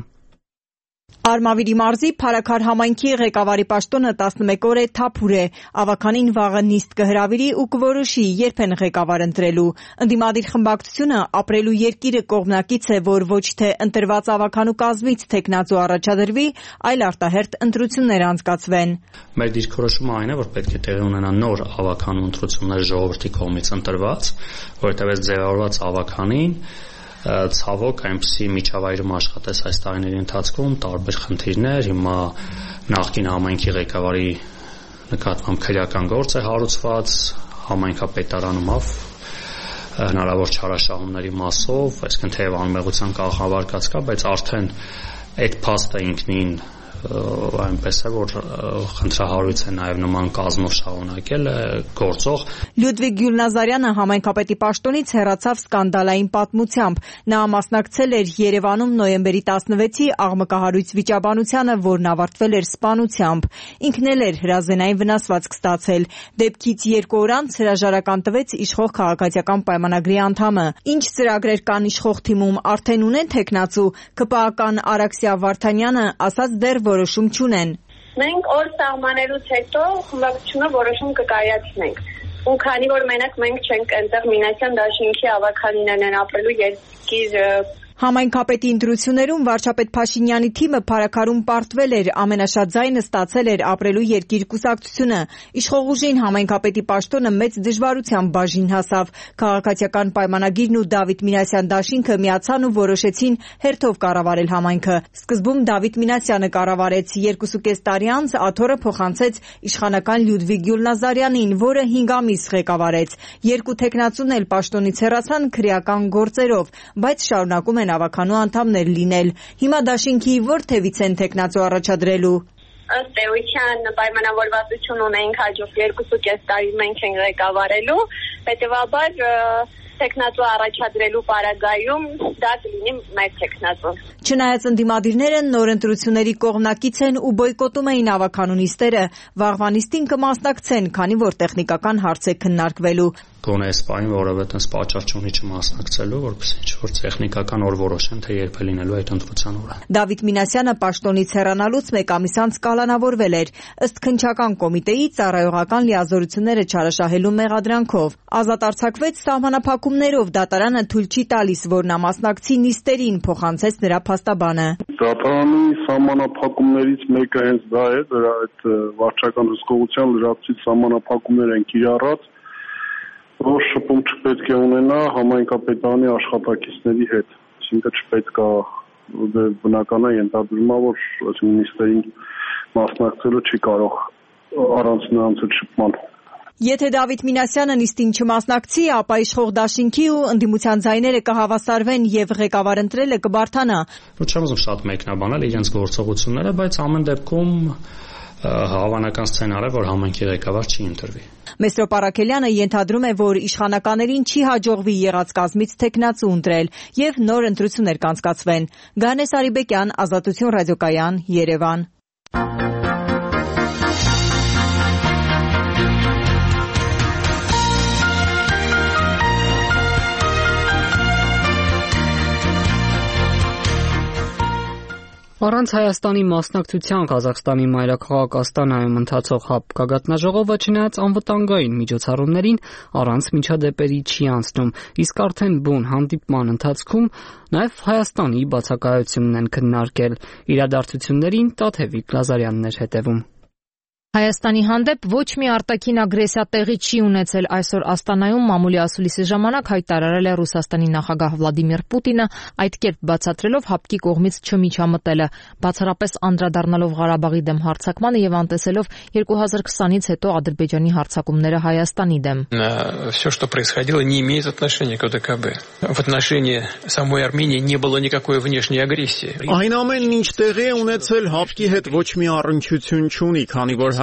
Արմավիրի մարզի Փարաքար համայնքի ղեկավարի պաշտոնը տասնմեկ օր է թափուր է։ Ավականին վաղը նիստ կհրավիրի ու կորոշի երբ են ղեկավար ընտրելու։ Ընդդիմադիր խմբակցությունը ապրելու երկիրը կողմնակից է, որ ոչ թե ընտրված ավականու կազմից թեկնածու առաջադրվի, այլ արտահերթ ընտրություններ անցկացվեն։ Մեր դիրքորոշումը այն է, որ պետք է տեղի ունենա նոր ավականու ընտրություններ ժողովրդի կողմից ընտրված, որովհետև այս ձևավորված ավականին ցավոք այնպիսի միջավայրում աշխատեց այս տարիների ընթացքում տարբեր խնդիրներ, հիմա նախկին համայնքի ղեկավարի նկատմամբ քրեական գործ է հարուցված, համայնքապետարանումով հնարավոր չարաշահումների մասով, այսինքն թեև անմեղության կաղավարկած կա, բայց արդեն այդ փաստը ինքնին այնպես է, որ խնդրահարույց է նաև նման կազմով շարունակել գործող։ Լյուդվիգ Գյուլնազարյանը համայնքապետի պաշտոնից հեռացավ սկանդալային պատմությամբ։ Նա մասնակցել էր Երևանում նոյեմբերի տասնվեցի աղմկահարույց վիճաբանությանը, որն ավարտվել էր սպանությամբ։ Ինքն էլ էր հրազենային վնասվածք ստացել։ Դեպքից երկու օր անց հրաժարական տվեց իշխող քաղաքացիական պայմանագրի անդամը։ Ինչ ծրագրեր կան իշխող թիմում, արդեն ունեն թեկնածու։ ԿՊԱ-ական Արաքսիա Վարդանյանը ասաց դեռ որոշում չունեն։ Մենք օր սահմանելուց հետո խմբակցությունը որոշում կկայացնենք։ Ու քանի որ մենակ մենք չենք այնտեղ Մինասյան դաշինքի ավականիներն են ապրելու երկիր Համայնքապետի ընտրություններում վարչապետ Փաշինյանի թիմը Փարաքարում պարտվել էր, ամենաշատ ձայնը ստացել էր ապրելու երկիր կուսակցությունը։ Իշխող ուժին համայնքապետի պաշտոնը մեծ դժվարությամբ բաժին հասավ։ Քաղաքացիական պայմանագիրն ու Դավիթ Մինասյան դաշինքը միացան ու որոշեցին հերթով կառավարել համայնքը։ Սկզբում Դավիթ Մինասյանը կառավարեց, երկուսուկես տարի անց Աթոռը փոխանցեց իշխանական Լյուդվիգ Գյուլնազարյանին, որը հինգ ամիս ղեկավարեց։ Երկու թեկնածուն էլ պաշտոնից հեռացան քրեական գործերով, բայց շարունակում են ավականու անդամներ լինել։ Հիմա դաշինքի որ թևից են թեկնածու առաջադրելու։ Ըստ էության պայմանավորվածություն ունենք հաջորդ երկուսուկես տարի մենք ենք ղեկավարելու, հետևաբար թեկնածու առաջադրելու պարագայում դա կլինի մեր թեկնածուն։ Չնայած ընդդիմադիրները նոր ընտրությունների կողմնակից են ու բոյկոտում էին ավականու նիստերը, վաղվա նիստին կմասնակցեն, քանի որ տեխնիկական հարց է քննարկվելու։ Գոնե սպային որևէ տես պատճառ չունի չմասնակցելու, որպեսզի ինչ-որ տեխնիկական օր որոշեն, թե երբ է լինելու այդ ընտրության օրը։ Դավիթ Մինասյանը պաշտոնից հեռանալուց մեկ ամիս անց կալանավորվել էր, ըստ քննչական կոմիտեի ծառայողական լիազորությունները չարաշահելու մեղադրանքով։ Ազատ արձակվեց սահմանափակումներով, դատարանը թույլ չի տալիս, որ նա մասնակցի նիստերին, փոխանցեց նրա փաստաբանը։ Դատարանի սահմանափակումներից մեկը հենց դա է, դրա այդ վարչական հսկողության լրացուցիչ սահմանափակումներ են կիրառած, որ շփում չպետք է ունենա համայնքապետարանի աշխատակիցների հետ, այսինքն չպետք է բնական է ենթադրում, որ այսինքն նիստերին մասնակցելը չի կարող առանց նրանց հետ շփման։ Եթե Դավիթ Մինասյանը նիստին չմասնակցի, ապա իշխող դաշինքի ու ընդդիմության ձայները կհավասարվեն եւ ղեկավար ընտրելը կբարթանա։ Չեմ ուզում շատ մեկնաբանել իրենց գործողությունները, բայց ամեն դեպքում հավանական սցենար է, որ համայնքի ղեկավար չի ընտրվի։ Մեսրոպ Արաքելյանը ենթադրում է, որ իշխանականներին չի հաջողվի եղած կազմից թեկնածու ընտրել եւ նոր ընտրություններ կանցկացվեն։ Գայանե Սարիբեկյան, Ազատություն ռադիոկայան, Երևան։ Առանց Հայաստանի մասնակցության Ղազախստանի մայրաքաղաք Աստանայում ընթացող ՀԱՊ գագաթնաժողովը չնայած անվտանգային միջոցառումներին առանց միջադեպերի չի անցնում, իսկ արդեն բուն հանդիպման ընթացքում նաև Հայաստանի բացակայությունն են քննարկել։ Իրադարձություններին Տաթևիկ Լազարյանն էր հետևում։ Հայաստանի հանդեպ ոչ մի արտաքին ագրեսիա տեղի չի ունեցել, այսօր Աստանայում մամուլի ասուլիսի ժամանակ հայտարարել է Ռուսաստանի նախագահ Վլադիմիր Պուտինը, այդ կերպ բացատրելով ՀԱՊԿ-ի կողմից չմիջամտելը, բացառապես անդրադառնալով Ղարաբաղի դեմ հարձակմանը եւ անտեսելով երկու հազար քսանից հետո Ադրբեջանի հարձակումները Հայաստանի դեմ։ Все, что происходило, не имеет отношения к ОДКБ. В отношении самой Армении не было никакой внешней агрессии. Այն ամենն ինչ տեղի է ունեցել ՀԱՊԿ-ի հետ ոչ մի առնչություն չունի, քանի որ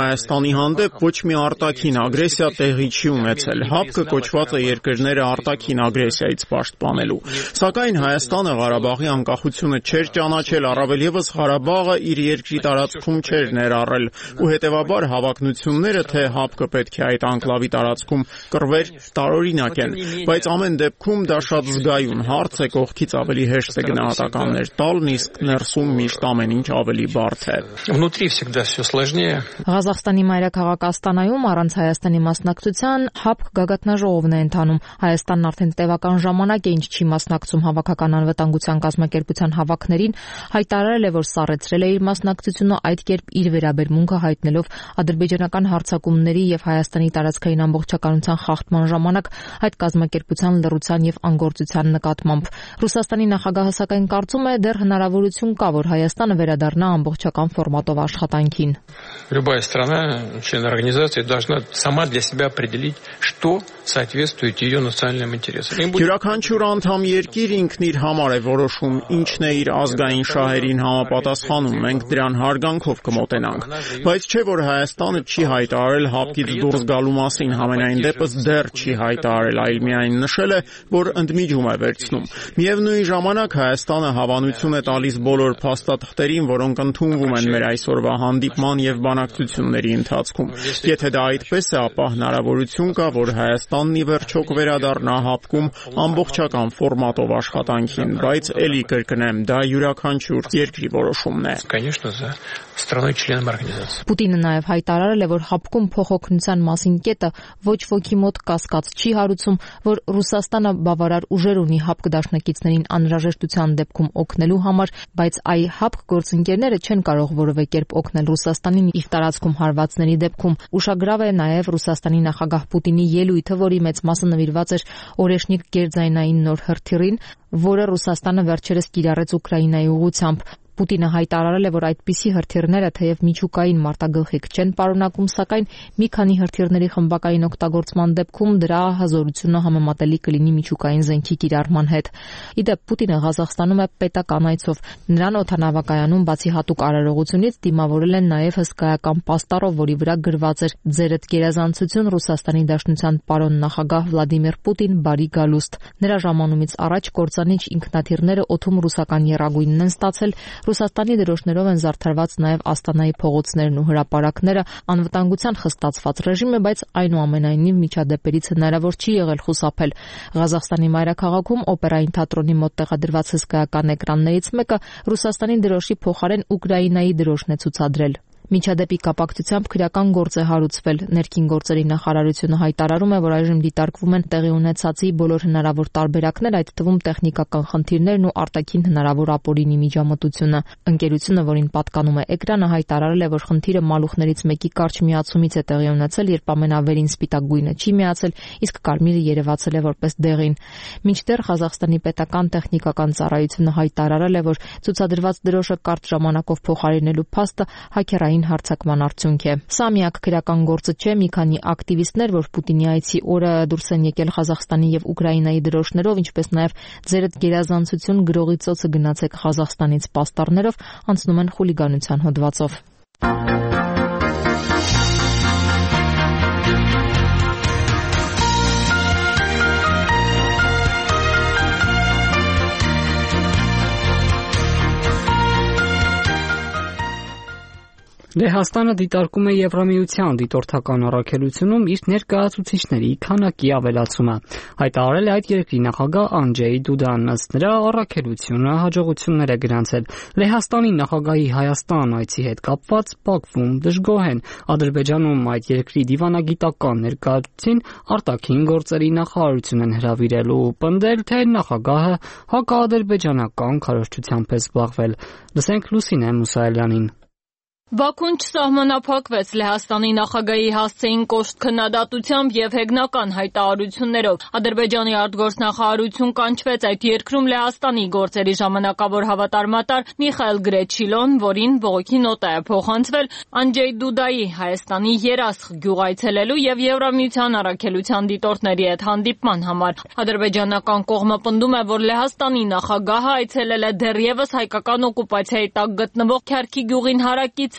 Հայաստանի հանդեպ ոչ մի արտաքին ագրեսիա տեղի չի ունեցել։ ՀԱՊԿ-ը կոչված է երկրները արտաքին ագրեսիայից պաշտպանելու։ Սակայն Հայաստանը Ղարաբաղի անկախությունը չէր ճանաչել, առավել ևս Ղարաբաղը իր երկրի տարածքում չէր ներառել, ու հետևաբար հավակնությունները, թե ՀԱՊԿ-ը պետք է այդ անկլավի տարածքում կռվեր, տարօրինակ են, բայց ամեն դեպքում դա շատ զգայուն հարց է, կողքից ավելի հեշտ է գնահատականներ տալն, իսկ ներսում միշտ ամեն ինչ ավելի բարդ է։ Внутри всегда всё сложнее. Ղազախստանի մայրաքաղաք Աստանայում առանց Հայաստանի մասնակցության ՀԱՊԿ գագաթնաժողովն է ընթանում։ Հայաստանն արդեն տևական ժամանակ է ինչ չի մասնակցում Հավաքական անվտանգության կազմակերպության հավաքներին, հայտարարել է, որ սառեցրել է իր մասնակցությունը, այդ կերպ իր վերաբերմունքը հայտնելով ադրբեջանական հարձակումների եւ Հայաստանի տարածքային ամբողջականության խախտման ժամանակ այդ կազմակերպության լռության եւ անգործության նկատմամբ։ Ռուսաստանի նախագահը սակայն կարծում է, դեռ հնարավորություն կա, որ Հայաստանը վերադառնա ամբողջական ֆորմատով աշխատանքին։ Любая страна, член организации, должна сама для себя определить, что соответствует ее национальным интересам. Յուրաքանչյուր անդամ երկիր ինքն իր համար է որոշում, ինչն է իր ազգային շահերին համապատասխանում, մենք դրան հարգանքով կմոտենանք։ Բայց չէ, որ Հայաստանը չի հայտարարել ՀԱՊԿ-ից դուրս գալու մասին, համենայն դեպս դեռ չի հայտարարել, այլ միայն նշել է, որ ընդմիջում է վերցնում։ Միևնույն ժամանակ Հայաստանը հավանություն է տալիս բոլոր փաստաթղթերին, որոնք ընդունվում են մեր այսօրվա հանդիպման եւ բանակցությունների ընթացքում։ Եթե դա այդպես է, ապա հնարավորություն կա, որ Հայաստանն ի վերջո կվերադառնա ՀԱՊԿ-ում ամբողջական ֆորմատով աշխատանքին, բայց էլի կրկնեմ, դա յուրաքանչյուր երկրի որոշումն է։ Պուտինը նաև հայտարարել է, որ ՀԱՊԿ-ում փոխօգնության մասին կետը ոչ ոքի մոտ կասկած չի հարուցում, որ Ռուսաստանը բավարար ուժեր ունի ՀԱՊԿ դաշնակիցներին անհրաժեշտության դեպքում օգնելու համար, բայց այ ՀԱՊԿ գործընկերները չեն կարող որևէ կերպ օգնել Ռուսաստանին իր տարածքում հարվածների դեպքում։ Ուշագրավ է նաև Ռուսաստանի նախագահ Պուտինի ելույթը, որի մեծ մասը նվիրված էր Օրեշնիկ գերձայնային նոր հրթիռին, որը Ռուսաստանը վերջերս կիրառեց Ուկրաինայի ուղղությամբ։ Պուտինը հայտարարել է, որ այդպիսի հրթիռները թեև միջուկային մարտագլխիկ չեն պարունակում, սակայն մի քանի հրթիռների խմբակային օգտագործման դեպքում դրա հզորությունը համեմատելի կլինի միջուկային զենքի կիրառման հետ։ Իդեպ Պուտինը Ղազախստանում է պետական այցով։ Նրան օդանավակայանում բացի հատուկ արարողությունից դիմավորել են նաև հսկայական պաստառով, որի վրա գրված էր «Ձերդ գերազանցություն Ռուսաստանի Դաշնության պարոն նախագահ Վլադիմիր Պուտին, բարի գալուստ»։ Նրա ժամանումից առաջ կործանիչ ինքնաթիռները օդում ռուսական եռագույնն են ստացել, Ռուսաստանի դրոշներով են զարդարված նաև Աստանայի փողոցներն ու հրապարակները, անվտանգության խստացված ռեժիմ է, բայց այնուամենայնիվ միջադեպերից հնարավոր չի եղել խուսափել։ Ղազախստանի մայրաքաղաքում օպերային թատրոնի մոտ տեղադրված հսկայական էկրաններից մեկը Ռուսաստանի դրոշի փոխարեն Ուկրաինայի դրոշն է ցուցադրել։ Միջադեպի կապակցությամբ քրեական գործ է հարուցվել։ Ներքին գործերի նախարարությունը հայտարարում է, որ այժմ դիտարկվում են տեղի ունեցածի բոլոր հնարավոր տարբերակներ, այդ թվում տեխնիկական խնդիրներն ու արտաքին հնարավոր ապօրինի միջամտությունը։ Ընկերությունը, որին պատկանում է էկրանը, հայտարարել է, որ խնդիրը մալուխներից մեկի կարճ միացումից է տեղի ունեցել, երբ ամենավերին սպիտակ գույնը չի միացել, իսկ կարմիրը երևացել է որպես դեղին։ Մինչդեռ Ղազախստանի պետական տեխնիկական ծառայությունը հայտարարել է, որ ցուցադրված դրոշը կարճ ժամանակով փոխարինելու փաստը հաքերային հարձակման արդյունք է։ Սա միակ քրեական գործը չէ, մի քանի ակտիվիստներ, որ Պուտինի այցի օրը դուրս են եկել Ղազախստանի եւ Ուկրաինայի դրոշներով, ինչպես նաև «Ձերդ գերազանցություն գրողի ծոցը գնացեք Ղազախստանից» պաստառներով, անցնում են խուլիգանության հոդվածով։ Լեհաստանը դիտարկում է Եվրամիության դիտորդական առաքելությունում իր ներկայացուցիչների քանակի ավելացումը։ Հայտարարել է այդ երկրի նախագահ Անջեյ Դուդան, ըստ նրա առաքելությունը հաջողություններ է գրանցել։ Լեհաստանի նախագահի Հայաստան այցի հետ կապված Բաքվում դժգոհ են։ Ադրբեջանում այդ երկրի դիվանագիտական ներկայացուցին արտաքին գործերի նախարարություն են հրավիրել ու պնդել, թե նախագահը հակաադրբեջանական քարոզչությամբ է զբաղվել։ Լսենք Լուսինե Մուսայելյանին։ Բաքուն չսահմանափակվեց Լեհաստանի նախագահի հասցեին կոշտ քննադատությամբ եւ հեգնական հայտարարություններով։ Ադրբեջանի արտգործնախարարություն կանչվեց այդ երկրում Լեհաստանի գործերի ժամանակավոր հավատարմատար Միխայել Գրեչիլոն, որին բողոքի նոտա է փոխանցվել Անջեյ Դուդայի Հայաստանի Երասխ գյուղ այցելելու եւ Եվրամիության առաքելության դիտորդների հետ հանդիպման համար։ Ադրբեջանական կողմը պնդում է, որ Լեհաստանի նախագահը այցելել է դեռևս հայկական օկուպացիայի տակ գտնվող Քյարքի գյուղին հարակից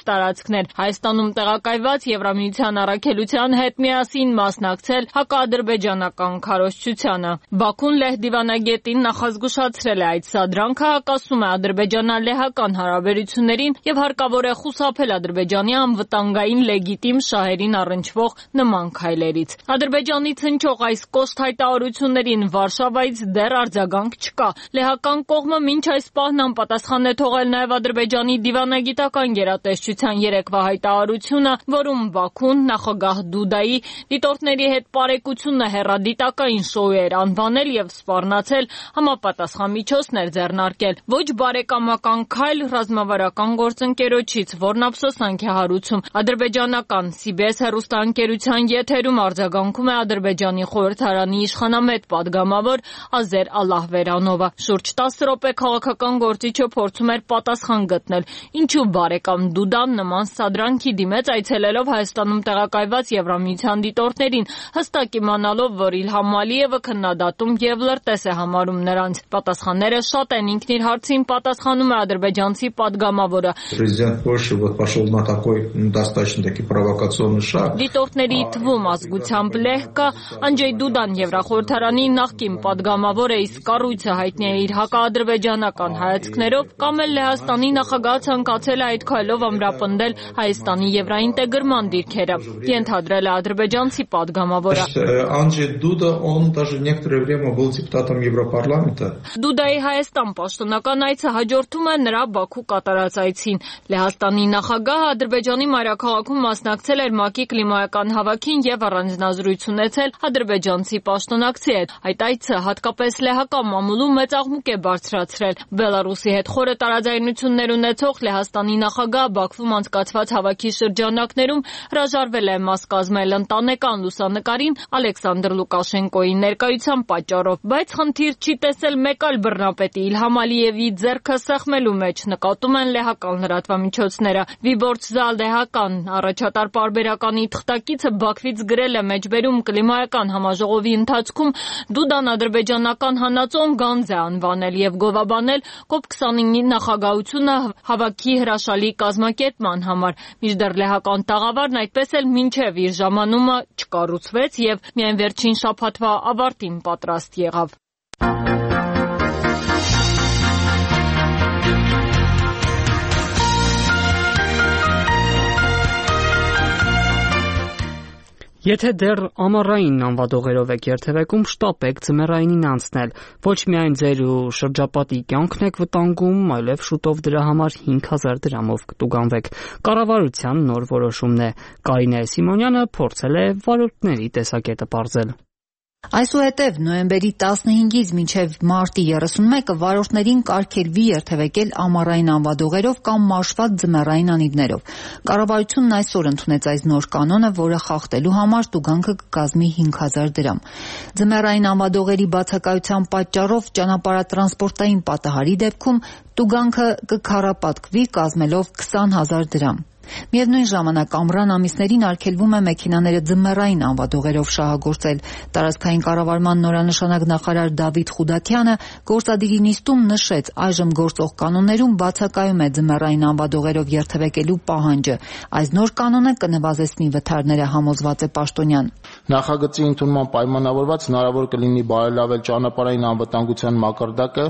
տարածքներ։ Հայաստանում տեղակայված Եվրամիության առաքելության հետ միասին մասնակցել հակաադրբեջանական քարոզչությանը։ Բաքուն լեհ դիվանագետին նախազգուշացրել է այդ սադրանքը հակասում է ադրբեջանա-լեհական հարաբերություններին եւ հարկավոր է խուսափել Ադրբեջանի անվտանգային լեգիտիմ շահերին առնչվող նման քայլերից։ Ադրբեջանից հնչող այս կոշտ հայտարարություններին Վարշավայից դեռ արձագանք չկա։ Լեհական կողմը մինչ այս պահն անպատասխան է թողել նաև Ադրբեջանի դիվանագիտական գերատեսչության երեկվա հայտարարությունը, որում Բաքուն նախագահ Դուդայի դիտորդների հետ պարեկությունը հեռադիտակային շոու էր անվանել եւ սպառնացել համապատասխան միջոցներ ձեռնարկել։ Ոչ բարեկամական քայլ ռազմավարական գործընկերոջից, որն ափսոսանք է հարուցում։ Ադրբեջանական C B S հեռուստաընկերության եթերում արձագանքում է Ադրբեջանի խորհրդարանի իշխանամետ падգամավոր Ազեր Ալլահվերանովը։ Շուրջ տասը րոպե քաղաքական գործիչը փորձում էր պատասխան գտնել, ինչու բարեկամ Դուդան նման սադրանքի դիմեց այցելելով Հայաստանում տեղակայված Եվրամիության դիտորդներին, հստակ իմանալով, որ Իլհամ Ալիևը քննադատում եւ լրտես է համարում նրանց։ Պատասխանները շատ են, ինքն իր հարցին պատասխանում է ադրբեջանցի падգամավորը։ Президент Польши вот пошел на такой достаточно таки провокационный шаг. Դիտորդների թվում ազգությամբ լեհ կա, Անջեյ Դուդան Եվրախորհրդարանի նախկին падգամավոր է, իսկ կառույցը հայտնի է իր հակաադրբեջանական հայացքներով, կամ էլ Լեհաստանի նախագահը ցանկացել է այդ քայլով ամրապնդել Հայաստանի եվրաինտեգրման դիրքերը, ենթադրել է ադրբեջանցի падգամավորը։ Անջեյ Դուդա, он даже некоторое время был депутатом Европарламента. Դուդայի Հայաստան պաշտոնական այցը հաջորդում է նրա Բաքու կատարած այցին։ Լեհաստանի նախագահը Ադրբեջանի մայրաքաղաքում մասնակցել էր ՄԱԿ-ի կլիմայական հավաքին եւ առանձնազրույց ունեցել ադրբեջանցի պաշտոնակցի հետ։ Այդ այցը հատկապես լեհական մամուլում մեծ աղմուկ է բարձրացրել։ Բելարուսի հետ խորը տարաձայնություններ ունեցող Լեհաստանի նախագահը Բաքվում անցկացված հավաքի շրջանակներում հրաժարվել է մաս կազմել ընտանեկան լուսանկարին Ալեքսանդր Լուկաշենկոյի ներկայության պատճառով, բայց խնդիր չի տեսել մեկ այլ բռնապետի Իլհամ Ալիևի ձեռքը սեղմելու մեջ, նկատում են լեհական լրատվամիջոցները։ Վիբորցզա լեհական առաջատար պարբերականի թղթակիցը Բաքվից գրել է մեջբերում կլիմայական համաժողովի ընթացքում Դուդան ադրբեջանական հանածոն գանձ է անվանել եւ գովաբանել կոպ քսանինի նախագահությունը հավաքի հրաշալի կազմակերպման համար։ Մինչդեռ լեհական տաղավարն այդպես էլ մինչև իր ժամանումը չկառուցվեց եւ միայն վերջին շաբաթվա ավարտին պատրաստ եղավ։ Եթե դեռ ամառային անվադողերով եք երթևեկում, շտապեք ձմեռայինին անցնել։ Ոչ միայն ձեր ու շրջապատի կյանքն եք վտանգում, այլև շուտով դրա համար հինգ հազար դրամով կտուգանվեք։ Կառավարության նոր որոշումն է։ Կարինե Սիմոնյանը փորձել է վարորդների տեսակետը պարզել։ Այսուհետև նոյեմբերի տասնհինգից մինչև մարտի երեսունմեկը վարորդներին կարգելվի երթևեկել ամառային անվադողերով կամ մաշված ձմեռային անիվներով։ Կառավարությունն այսօր ընդունեց այս նոր կանոնը, որը խախտելու համար տուգանքը կկազմի հինգ հազար դրամ։ Ձմեռային անվադողերի բացակայության պատճառով ճանապարհատրանսպորտային պատահարի դեպքում տուգանքը կքառապատկվի կազմելով քսան հազար դրամ։ Միևնույն ժամանակ ամռան ամիսներին արգելվում է մեքենաները ձմեռային անվադողերով շահագործել։ Տարածքային կառավարման նորանշանակ նախարար Դավիթ Խուդաթյանը գործադիրի նիստում նշեց, այժմ գործող կանոններում բացակայում է ձմեռային անվադողերով երթևեկելու պահանջը։ Այս նոր կանոնը կնվազեցնի վթարները, համոզված է Պաշտոնյան։ Նախագծի ընդունման պայմանավորված հնարավոր կլինի բարելավել ճանապարհային անվտանգության մակարդակը,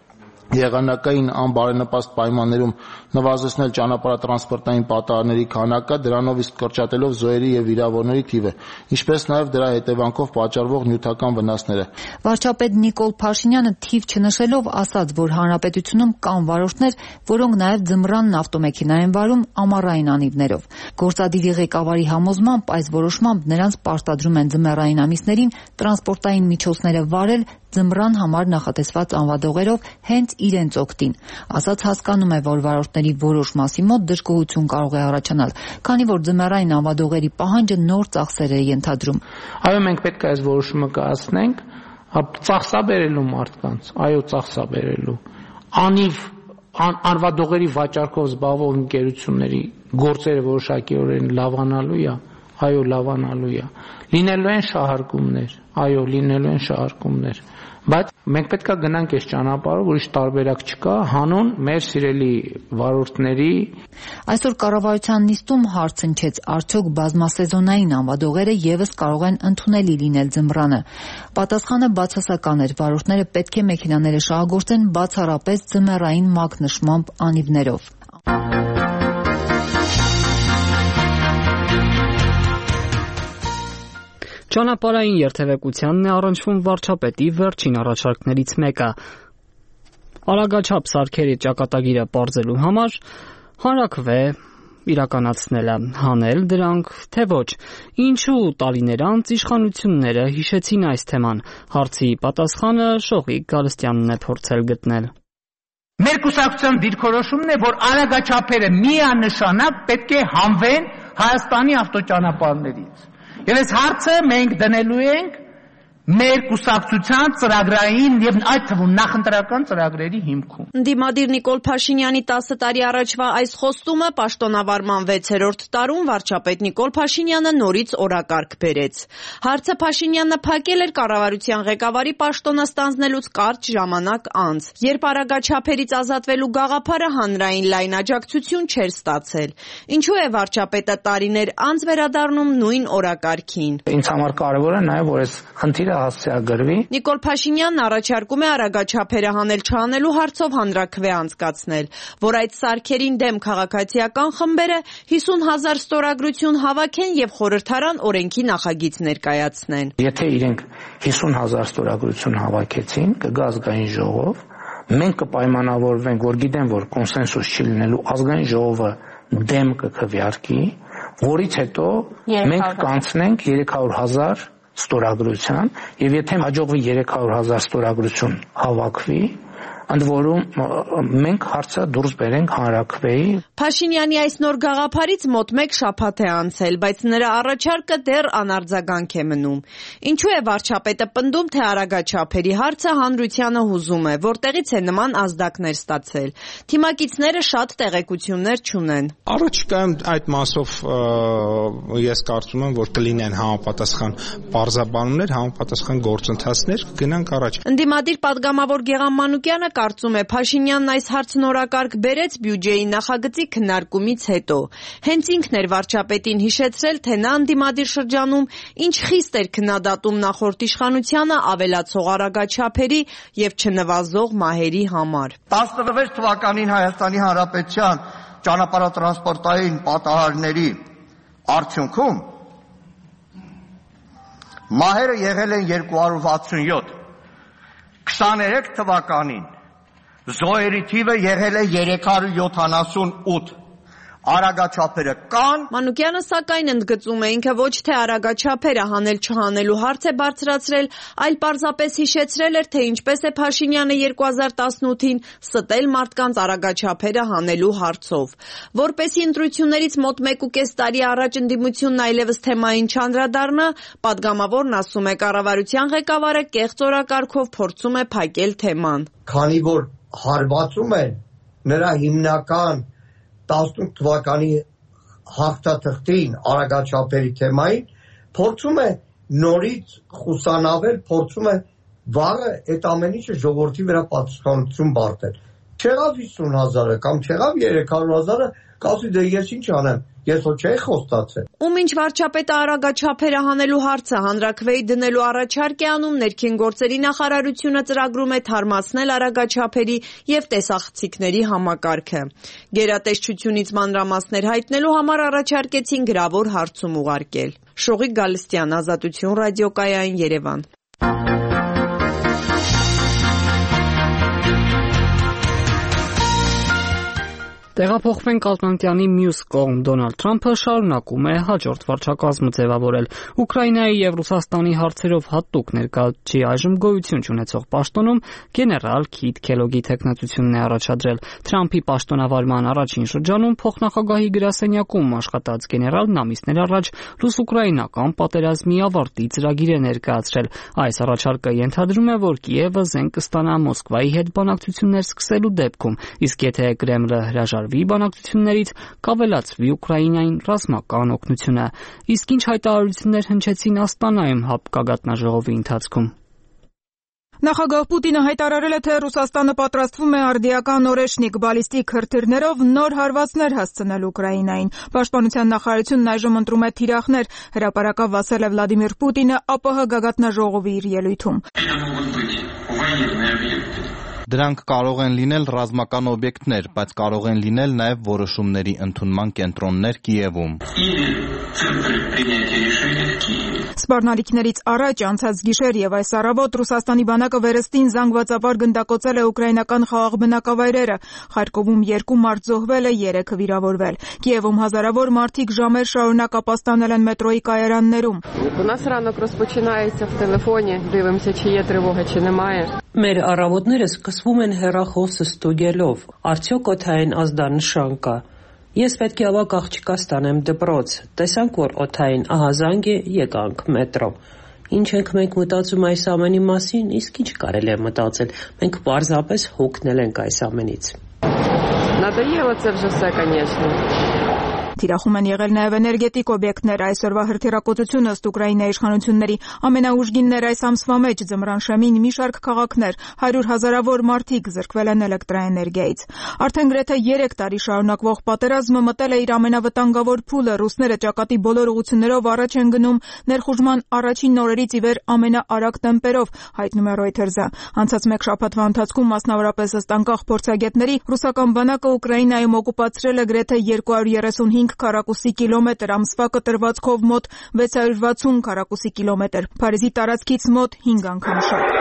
եղանակային անբարենպաստ պայմաններում նվազեցնել ճանապարհատրանսպորտային պատահարների քանակը, դրանով իսկ կրճատելով զոհերի եւ վիրավորների թիվը, ինչպես նաեւ դրա հետևանքով պատճառվող նյութական վնասները։ Վարչապետ Նիկոլ Փաշինյանը թիվ չնշելով ասաց, որ հանրապետությունում կան վարորդներ, որոնք նաեւ ձմռանն ավտոմեքենա են վարում ամառային անիվներով։ Գործադիրի ղեկավարի համոզմամբ այս որոշմամբ նրանց պարտադրում են ձմեռային ամիսներին տրանսպորտային միջոցները վարել ձմռան համար նախատեսված անվադողերով հենց իրենց օգտին։ Ասաց հասկանում է, որ վարորդների որոշ մասի մոտ դժգոհություն կարող է առաջանալ, քանի որ ձմեռային անվադողերի պահանջը նոր ծախսեր է ենթադրում։ Այո, մենք պետք է այս որոշումը կայացնենք, ծախսաբերելու մարդկանց, այո, ծախսաբերելու։ Անիվ անվադողերի վաճառքով զբաղվող ընկերությունների գործերը որոշակիորեն լավանալու է, այո, լավանալու է։ Լինելու են շահարկումներ, այո, լինելու են շահարկումներ, բայց մենք պետք է գնանք այս ճանապարհով, ուրիշ տարբերակ չկա, հանուն մեր սիրելի վարորդների։ Այսօր կառավարության նիստում հարց հնչեց, արդյոք բազմասեզոնային անվադողերը եւս կարող են ընդունելի լինել ձմռանը։ Պատասխանը բացասական էր, վարորդները պետք է մեքենաները շահագործեն բացառապես ձմեռային մակնշմամբ անիվներով։ Ճանապարհային երթևեկությանն է առնչվում վարչապետի վերջին առաջարկներից մեկը։ Արագաչափ սարքերի ճակատագիրը պարզելու համար հանրաքվե իրականացնելը, հանել դրանք, թե ոչ։ Ինչու տարիներ անց իշխանությունները հիշեցին այս թեման։ Հարցի պատասխանը Շողիկ Գալստյանն է փորձել գտնել։ Մեր կուսակցության դիրքորոշումն է, որ արագաչափերը միանշանակ պետք է հանվեն Հայաստանի ավտոճանապարհներից։ Եվ այս հարցը մենք դնելու ենք մեր կուսակցության ծրագրային եւ այդ թվում նախընտրական ծրագրերի հիմքում։ Ընդդիմադիր Նիկոլ Փաշինյանի տասը տարի առաջվա այս խոստումը պաշտոնավարման վեցերորդ տարում վարչապետ Նիկոլ Փաշինյանը նորից օրակարգ բերեց։ Հարցը Փաշինյանը փակել էր կառավարության ղեկավարի պաշտոնը ստանձնելուց կարճ ժամանակ անց, երբ արագաչափերից ազատվելու գաղափարը հանրային լայն աջակցություն չէր ստացել։ Ինչու է վարչապետը տարիներ անց վերադառնում նույն օրակարգին։ Ինձ համար կարևոր է նաեւ որ այս խնդիրը հասցեագրվի։ Նիկոլ Փաշինյանն առաջարկում է արագաչափերը հանել չհանելու հարցով հանրաքվե անցկացնել, որ այդ սարքերին դեմ քաղաքացիական խմբերը հիսուն հազար ստորագրություն հավաքեն եւ խորհրդարան օրենքի նախագիծ ներկայացնեն։ Եթե իրենք հիսուն հազար ստորագրություն հավաքեցին, կգա ազգային ժողով, մենք կպայմանավորվենք, որ գիտեն, որ կոնսենսուս չի լինելու, ազգային ժողովը դեմ կքվեարկի, որից հետո մենք կանցնենք երեք հարյուր հազար ստորագրության եւ եթե հաջողվի երեք հարյուր հազար ստորագրություն հավաքվի, ընդ որում մենք հարցը դուրս բերենք հանրաքվեի։ Փաշինյանի այս նոր գաղափարից մոտ մեկ շաբաթ է անցել, բայց նրա առաջարկը դեռ անարձագանք է մնում։ Ինչու է վարչապետը պնդում, թե արագաչափերի հարցը հանրությանը հուզում է, որտեղից է նման ազդակներ ստացել։ Թիմակիցները շատ տեղեկություններ չունեն։ Առաջիկայում այդ մասով ես կարծում եմ, որ կլինեն համապատասխան բարձաբանումներ, համապատասխան գործընթացներ, կգնանք առաջ։ Ընդդիմադիր պատգամավոր Գեղամ Մանուկյանը կարծում է Փաշինյանն այս հարցն օրակարգ բերեց բյուջեի նախագծի քննարկումից հետո։ Հենց ինքն էր վարչապետին հիշեցրել, թե նա ընդդիմադիր շրջանում ինչ խիստ էր քննադատում նախորդ իշխանությանը ավելացող արագաչափերի եւ չնվազող մահերի համար։ տասնվեց թվականին Հայաստանի Հանրապետության ճանապարհատրանսպորտային պատահարների արդյունքում մահերը եղել են երկու հարյուր վաթսունյոթ, քսաներեք թվականին զոհերի թիվը եղել է երեք հարյուր յոթանասունութ, արագաչափերը կան։ Մանուկյանը սակայն ընդգծում է, ինքը ոչ թե արագաչափերը հանել չհանելու հարց է բարձրացրել, այլ պարզապես հիշեցրել էր, թե ինչպես է Փաշինյանը երկու հազար տասնութին ստել մարդկանց արագաչափերը հանելու հարցով։ Որպեսի ընտրություններից մոտ մեկ ու կես տարի առաջ ընդդիմությունն այլևս թեմային չանդրադառնա, պատգամավորն ասում է, կառավարության ղեկավարը կեղծ օրակարգով փորձում է փակել թեման։ Քանի որ հարվածում են նրա հիմնական տասնութ թվականի հաղթաթղթին արագաչափերի թեմային, փորձում է նորից խուսանավել, փորձում է վաղը այդ ամեն ինչը ժողովրդի վրա պատասխանատվություն բարդել։ Չեղավ հիսուն հազարը կամ չեղավ երեք հարյուր հազարը, կասի դե ես ինչ անեմ, ես ոչ չէի խոստացել։ Ում ինչ վարչապետը արագաչափերը հանելու հարցը հանրաքվեի դնելու առաջարկ է անում, ներքին գործերի նախարարությունը ծրագրում է թարմացնել արագաչափերի եւ տեսախցիկների համակարգը։ Գերատեսչությունից մանրամասներ հայտնելու համար առաջարկեցին գրավոր հարցում ուղարկել։ Շողիկ Գալստյան, Ազատություն ռադիոկայային, Երևան։ Տեղափոխվենք Ատլանտյանի մյուս կողմ։ Դոնալդ Թրամփը շարունակում է հաջորդ վարչակազմը ձևավորել։ Ուկրաինայի եւ Ռուսաստանի հարցերով հատուկ ներկայացուցիչ այժմ գոյություն չունեցող պաշտոնում գեներալ Քիթ Քելոգի տեխնացությունն է առաջադրել։ Թրամփի պաշտոնավարման առաջին շրջանում փոխնախագահի գրասենյակում աշխատած գեներալն ամիսներ առաջ ռուս-ուկրաինական պատերազմի ավարտի ծրագիր է ներկայացրել։ Այս առաջարկը ենթադրում է, որ Կիևը զենք կստանա Մոսկվայի հետ բանակցություններ սկսելու դեպքում, իսկ եթե Կրեմլը հրաժարվի հրաժարվի բանակցություններից, կավելացվի Ուկրաինային ռազմական օգնությունը։ Իսկ ինչ հայտարարություններ հնչեցին Աստանայում ՀԱՊԿ գագաթնաժողովի ընթացքում։ Նախագահ Պուտինը հայտարարել է, թե Ռուսաստանը պատրաստվում է արդիական օրեշնիկ բալիստիկ հրթիռներով նոր հարվածներ հասցնել Ուկրաինային։ Պաշտպանության նախարարությունն այժմ ընտրում է թիրախներ, հրապարակավ ասել է Վլադիմիր Պուտինը ԱՊՀ գագաթնաժողովի իր ելույթում։ Դրանք կարող են լինել ռազմական օբյեկտներ, բայց կարող են լինել նաև որոշումների ընդունման կենտրոններ Կիևում։ Սպառնալիքներից առաջ անցած գիշեր եւ այս առավոտ Ռուսաստանի բանակը վերստին զանգվածաբար գնդակոծել է ուկրաինական խաղաղ բնակավայրերը։ Խարկովում երկու մարդ զոհվել է, երեքը վիրավորվել։ Կիևում հազարավոր մարդիկ ժամեր շարունակ ապաստանել են մետրոյի կայարաններում։ Մեր առավոտները սկսվում են հեռախոսը ստուգելով, արդյոք օդային ազդանշան կա։ Ես պետք է ավակ աղջկա ստանեմ դպրոց, տեսանք, որ օդային ահազանգ է, եկանք մետրո։ Ինչ ենք մենք մտածում այս ամենի մասին, իսկ ինչ կարելի է մտածել, մենք պարզապես հոգնել ենք այս ամենից։ Թիրախում են եղել նաև էներգետիկ օբյեկտներ։ Այսօրվա հրթիռակոծությունը ըստ Ուկրաինայի իշխանությունների ամենաուժգիններ այս ամսվա մեջ ձմռան շեմին մի շարք քաղաքներ, հարյուր հազարավոր մարդիկ զրկվել են էլեկտրաէներգիայից։ Արդեն գրեթե երեք տարի շարունակվող պատերազմը մտել է իր ամենավտանգավոր փուլը։ Ռուսները ճակատի բոլոր ուղղություններով առաջ են գնում ներխուժման առաջին օրերից ի վեր ամենաարագ տեմպերով, հայտնում է Reuters-ը։ Անցած մեկ շաբաթվա ընթացքում, մասնավորապես ըստ անկախ փորձագետների, ռուսական բանակը Ուկրաինայում օկուպացրել է գրեթե երկու հարյուր երեսունհինգ քառակուսի կիլոմետր, ամսվա կտրվածքով մոտ վեց հարյուր վաթսուն քառակուսի կիլոմետր, Փարիզի տարածքից մոտ հինգ անգամ շատ։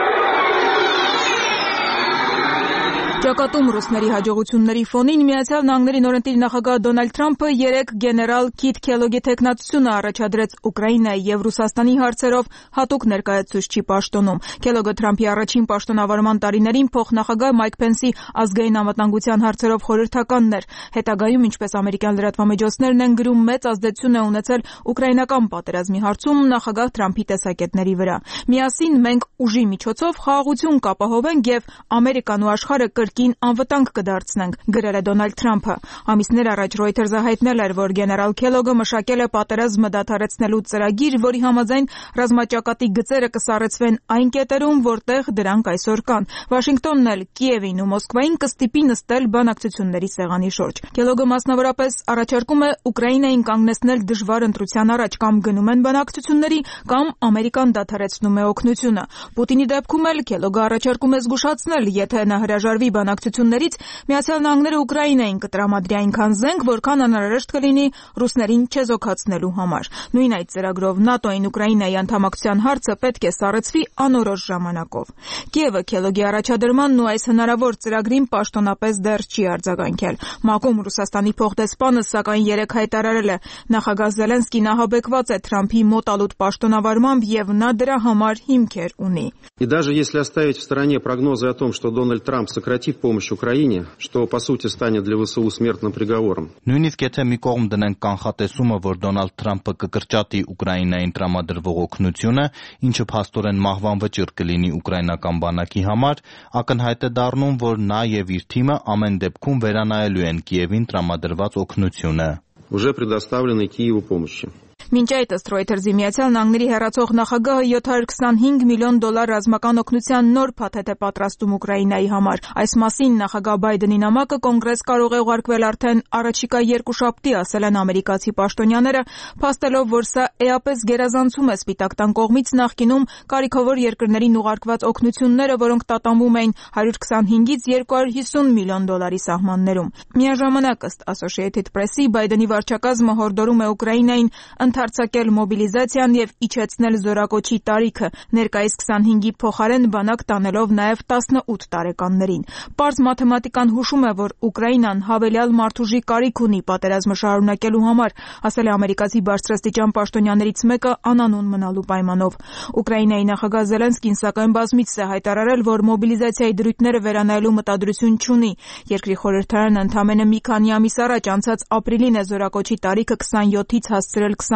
Ճակատում ռուսների հաջողությունների ֆոնին Միացյալ Նահանգների նորընտիր նախագահ Դոնալդ Թրամփը երեկ գեներալ Քիթ Քելոգի թեկնածությունը առաջադրեց Ուկրաինայի եւ Ռուսաստանի հարցերով հատուկ ներկայացուցչի պաշտոնում։ Քելոգը Թրամփի առաջին պաշտոնավարման տարիներին փոխնախագահ Մայք Փենսի ազգային անվտանգության հարցերով խորհրդականն էր։ Հետագայում, ինչպես ամերիկյան լրատվամիջոցներն են գրում, մեծ ազդեցություն է ունեցել ուկրաինական պատերազմի հարցում նախագահ Թրամփի տեսակետների վրա։ Միասին մենք ուժի միջոցով խաղաղություն կապահովենք եւ Ամերիկան ու աշխարհը կրկին անվտանգ կդարձնենք, գրել է Դոնալդ Թրամփը։ Ամիսներ առաջ Reuters-ը հայտնել էր, որ գեներալ Քելոգը մշակել է պատերազմը դադարեցնելու ծրագիր, որի համաձայն ռազմաճակատի գծերը կսառեցվեն այն կետերում, որտեղ դրանք այսօր կան։ Վաշինգտոնն էլ Կիևին ու Մոսկվային կստիպի նստել բանակցությունների սեղանի շուրջ։ Քելոգը մասնավորապես առաջարկում է Ուկրաինային կանգնեցնել դժվար ընտրության առաջ, կամ գնում են բանակցությունների, կամ Ամերիկան դադարեցնում է օգնությունը։ Պուտինի դեպքում էլ Քելոգը առաջարկում է զգուշացնել, եթե նա հրաժարվի բանակցություններից, Միացյալ Նահանգները Ուկրաինային կտրամադրի այնքան զենք, որքան անհրաժեշտ կլինի ռուսներին չեզոքացնելու համար։ Նույն այդ ծրագրով ՆԱՏՕ-ին Ուկրաինայի անդամակցության հարցը պետք է սառեցվի անորոշ ժամանակով։ Կիևը Քելոգի առաջադրմանն ու այս հնարավոր ծրագրին պաշտոնապես դեռ չի արձագանքել։ ՄԱԿ-ում Ռուսաստանի փոխդեսպանը սակայն երեկ հայտարարել է, նախագահ Զելենսկին ահաբեկված է Թրամփի մոտալուտ պաշտոնավարմամբ եւ նա դրա համար հիմքեր ունի։ И даже если оставить в стороне прогнозы о том, что Дональд Трамп сократит помощь Украине, что по сути станет для ВСУ смертным приговором. Նույնիսկ եթե մի կողմ դնենք կանխատեսումը, որ Դոնալդ Թրամփը կկրճատի Ուկրաինային տրամադրվող օգնությունը, ինչը փաստորեն մահվան վճիռ կլինի ուկրաինական բանակի համար, ակնհայտ է դառնում, որ նա եւ իր թիմը ամեն դեպքում վերանայելու են Կիևին տրամադրված օգնությունը։ Уже предоставленной Киеву помощи. Մինչ այդ ըստ Reuters-ի Միացյալ Նահանգների հեռացող նախագահը յոթ հարյուր քսանհինգ միլիոն դոլար ռազմական օգնության նոր փաթեթ է պատրաստում Ուկրաինայի համար։ Այս մասին նախագահ Բայդենի նամակը կոնգրես կարող է ուղարկվել արդեն առաջիկա երկուշաբթի, ասել են ամերիկացի պաշտոնյաները, փաստելով, որ սա էապես գերազանցում է Սպիտակ տան կողմից նախկինում կարիքավոր երկրներին ուղարկված օգնությունները, որոնք տատանվում էին հարյուր քսանհինգից երկու հարյուր հիսուն միլիոն դոլարի սահմաններում։ Միաժամանակ ըստ Associated Press-ի Բայդենի վարչակազմը հորդորում է Ուկրաինային ընդարձակել մոբիլիզացիան եւ իջեցնել զորակոչի տարիքը, ներկայիս քսանհինգի փոխարեն բանակ տանելով նաեւ տասնութ տարեկաններին։ Պարզ մաթեմատիկան հուշում է, որ Ուկրաինան հավելյալ մարդուժի կարիք ունի պատերազմը շարունակելու համար, ասել է ամերիկացի բարձրաստիճան պաշտոնյաներից մեկը անանուն մնալու պայմանով։ Ուկրաինայի նախագահ Զելենսկին սակայն բազմիցս է հայտարարել, որ մոբիլիզացիայի դրույթները վերանայելու մտադրություն չունի։ Երկրի խորհրդարանը ընդամենը մի քանի ամիս առաջ անցած ապրիլին է զորակոչի տարիքը քսանյոթից հասցրել քսան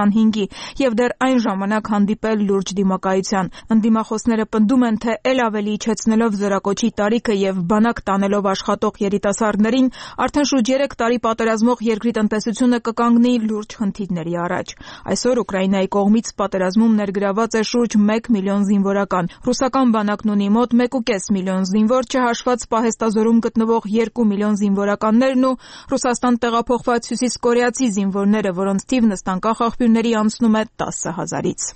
տասնհինգի եւ դեռ այն ժամանակ հանդիպել լուրջ դիմակայության։ Ընդդիմախոսները պնդում են, թե ել ավելի իջեցնելով զորակոչի տարիքը եւ բանակ տանելով աշխատող երիտասարդներին, արդեն շուրջ երեք տարի պատերազմող երկրի տնտեսությունը կկանգնի լուրջ խնդիրների առաջ։ Այսօր Ուկրաինայի կողմից պատերազմում ներգրաված է շուրջ մեկ միլիոն զինվորական։ Ռուսական բանակն ունի մոտ մեկ ու կես միլիոն զինվոր, չհաշված պահեստազորում գտնվող երկու միլիոն զինվորականներն ու Ռուսաստան տեղափոխված հյուսիսկորեացի զինվորները, որոնց թիվն ըստ անկախ աղբյուրների անցնում է տասը հազարից։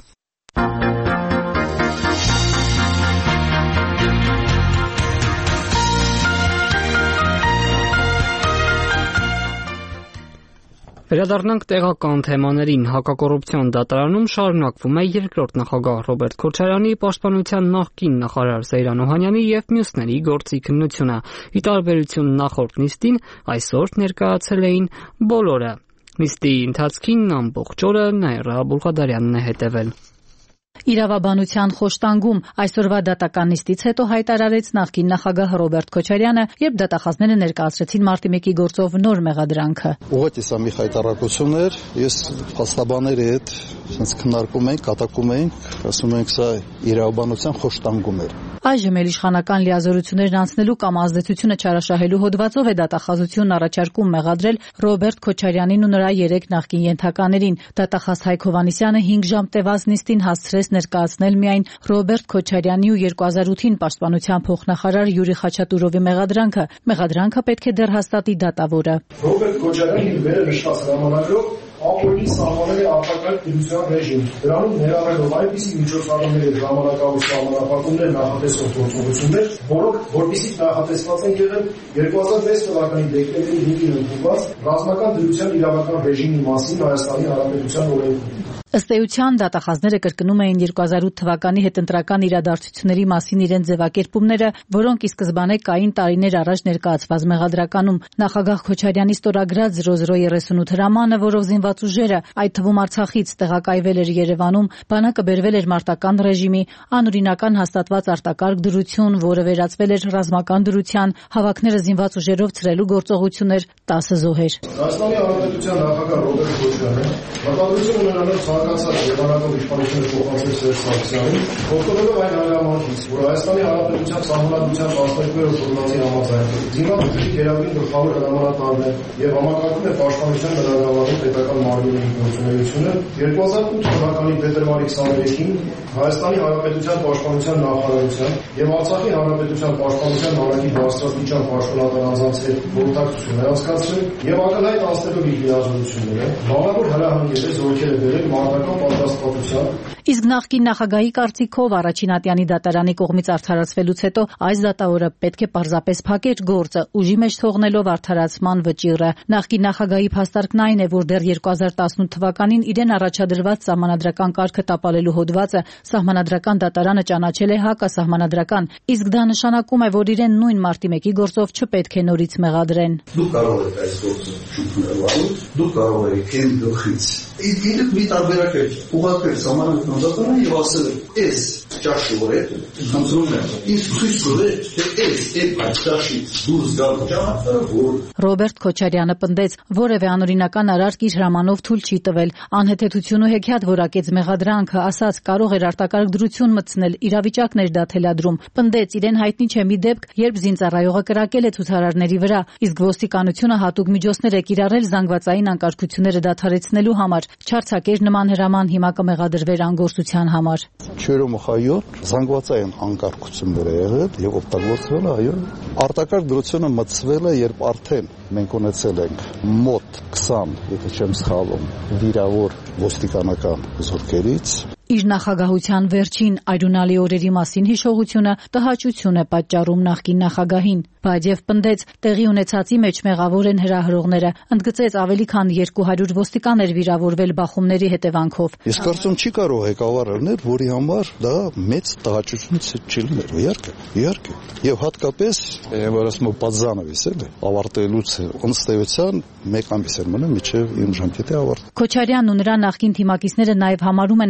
Վերադառնանք տեղական թեմաներին։ Հակակոռուպցիոն դատարանում շարունակվում է երկրորդ նախագահ Ռոբերտ Քոչարյանի, պաշտպանության նախկին նախարար Սեյրան Օհանյանի եւ մյուսների գործի քննությունը։ Ի տարբերություն նախորդ նիստին, այսօր ներկայացել էին բոլորը։ Նիստի ընթացքին ամբողջ օրը Նաիրա Բուլղադարյանն է հետևել։ Իրավաբանության խոշտանգում այսօրվա դատական նիստից հետո հայտարարեց նախկին նախագահ Ռոբերտ Քոչարյանը, երբ դատախազները ներկայացրեցին մարտի մեկի գործով նոր մեղադրանքը։ Ուղղակի սա մի հայտարարություն էր, ես փաստաբանների հետ sense քննարկում ենք, կատակում ենք, ասում ենք սա իրավաբանության խոշտանգում էր։ Այժմ էլ իշխանական լիազորություններն անցնելու կամ ազդեցությունը չարաշահելու հոդվածով է դատախազությունն առաջարկում մեղադրել Ռոբերտ Քոչարյանին ու նրա երեք նախկին ենթականերին։ Դատախազ Հայկ Հովհաննիսյանը հինգ ժամ տևած նիստին հասցրեց ներկայացնել միայն Ռոբերտ Քոչարյանի ու երկու հազար ութին պաշտպանության փոխնախարար Յուրի Խաչատուրովի մեղադրանքը։ Մեղադրանքը պետք է դեռ հաստատի դատավորը։ Ռոբերտ Քոչարյանի վերը նշված հրամանագրով ապօրինի սահմանել է արտակարգ դրության ռեժիմ։ Դրանում ներառելով այնպիսի միջոցառումներ եւ ժամանակավոր սահմանափակումներ նախատեսող գործողություններ, որոնք որպեսզի նախատեսված են եղել երկու հազար վեց թվականի դեկտեմբերի հինգին ընդունված ռազմական դրության իրավական ռեժիմի մասին Հայաստանի Հանրապետության օրենքում։ Ըստ էության դատախազները կրկնում էին երկու հազար ութ թվականի հետընտրական իրադարձությունների մասին իրենց ձևակերպումները, որոնք ի սկզբանե կային տարիներ առաջ ներկայացված մեղադրականում։ Նախագահ Քոչարյանի ստորագրած զրո զրո երեսունութ հրամանը, որով զինված ուժերը, այդ թվում Արցախից տեղակայվել էր Երևանում, բանակը բերվել էր մարտական ռեժիմի, անօրինական հաստատված արտակարգ դրություն, որը վերածվել էր ռազմական դրության, հավաքները զինված ուժերով ցրելու գործողություններ, տասը զոհեր։ Հայաստանի Հանրապետության նախագահ Ռոբերտ Քոչարյանը մտադրություն ունենալով ցանկացած եղանակով իշխանությունը փոխանցել Սերժ Սարգսյանին, օգտվելով այն հանգամանքից, որ Հայաստանի Հանրապետության Սահմանադրության տասներկու խորհրդի համաձայն զինված ուժերի գերագույն գլխավոր հրամանատարն է եւ համակարգում է պաշտպանության բնագավառում պետական մարմինների գործունեությունը, երկու հազար ութ թվականի դեկտեմբերի քսաներեքին Հայաստանի Հանրապետության պաշտպանության նախարարության եւ Արցախի Հանրապետության պաշտպանության բանակի բարձրաստիճան պաշտոնատար անձանց հետ գործակցություն է անցկացրել եւ ակնհայտ անցնելով իր լիազորությունները, բավարար հրահանգել է զորքերը բերել մարտական պատրաստվածության։ Իսկ նախկին նախագահի կարծիքով առաջին ատյանի դատարանի կողմից արդարացվելուց հետո այս դատավորը պետք է պարզապես փակեր գործը, ուժի մեջ թողնելով արդարացման վճիռը։ Նախկին նախագահի փաստարկն այն է, որ դեռ երկու հազար տասնութ թվականին իրեն առաջադրված սահմանադրական կարգը տապալելու հոդվածը սահմանադրական դատարանը ճանաչել է հակասահմանադրական, իսկ դա նշանակում է, որ իրեն նույն մարտի մեկի գործով չպետք է նորից մեղադրեն։ Դուք կարող եք այս գործը շփոթել, դուք կարող եք այն գլխից Իդիլը մի տարբերակ է, ուղղակի սահմանադրական դատարանը եւ ասել է, «Էս ճաշի որ է, խնդրում եմ, ինձ ցույց տվեք, թե էս այդ ճաշից դուրս գալ ճանապարհը որ»։ Ռոբերտ Քոչարյանը պնդեց, որևէ անօրինական արարք իր հրամանով թույլ չի տվել, անհեթեթություն ու հեքիաթ որակեց մեղադրանքը, ասաց կարող էր արտակարգ դրություն մտցնել, իրավիճակն էր դա թելադրում։ Պնդեց, իրեն հայտնի չէ մի դեպք, երբ զինծառայողը կրակել է ցուցարարների վրա, իսկ ոստիկանությունը հատուկ միջոցներ է կիրառել զանգվածային անկարգությունները դադարեցնելու համար, չարձակեր նման հրաման, հիմա կմեղադրվեր անգործության համար։ Չերոմխայոտ զանգվածային անկարգություններ է եղել եւ օգտագործվել է, այո, արտակարգ դրությունը մտցվել է, երբ արդեն մենք ունեցել ենք մոտ քսան, եթե չեմ սխալվում, վիրավոր ոստիկանական զորքերից։ Իր նախագահության վերջին այրունալի օրերի մասին հիշողությունը տհաճություն է պատճառում նախկին նախագահին, բայց եւ պնդեց, տեղի ունեցածի մեջ մեղավոր են հրահրողները, ընդգծեց ավելի քան երկու հարյուր ոստիկան էր վիրավորվել բախումների հետևանքով։ Ես կարծում չի կարող ղեկավար լինել, որի համար դա մեծ տհաճություն չի լինել, իհարկե, իհարկե։ Եվ հատկապես, որ ասում եմ, պատզանովից էլ ավարտելուց ըստ էության մեկ ամիս էր մնում մինչև իմ ժամկետի ավարտ։ Քոչարյանն ու նրա նախկին թիմակիցները նաեւ համարում են, որ այս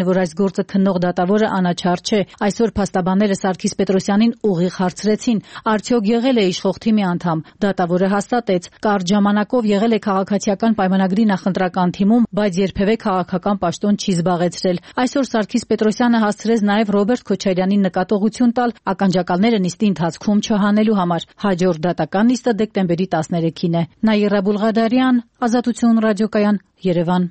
գործը քննող դատավորը անաչառ չէ։ Այսօր փաստաբանները Սարգիս Պետրոսյանին ուղիղ հարցրեցին. արդյոք եղել է իշխող թիմի անդամ։ Դատավորը հաստատեց. կարճ ժամանակով եղել է քաղաքացիական պայմանագրի նախընտրական թիմում, բայց երբևէ քաղաքական պաշտոն չի զբաղեցրել։ Այսօր Սարգիս Պետրոսյանը հասցրեց նաև Ռոբերտ Քոչարյանին նկատողություն տալ ականջակալները նիստի ընթացքում չհանելու համար։ Հաջորդ դատական նիստը դեկտեմբերի տասներեքին է։ Նաիրա Բուլղադարյան, Ազատություն ռադիոկայան, Երևան։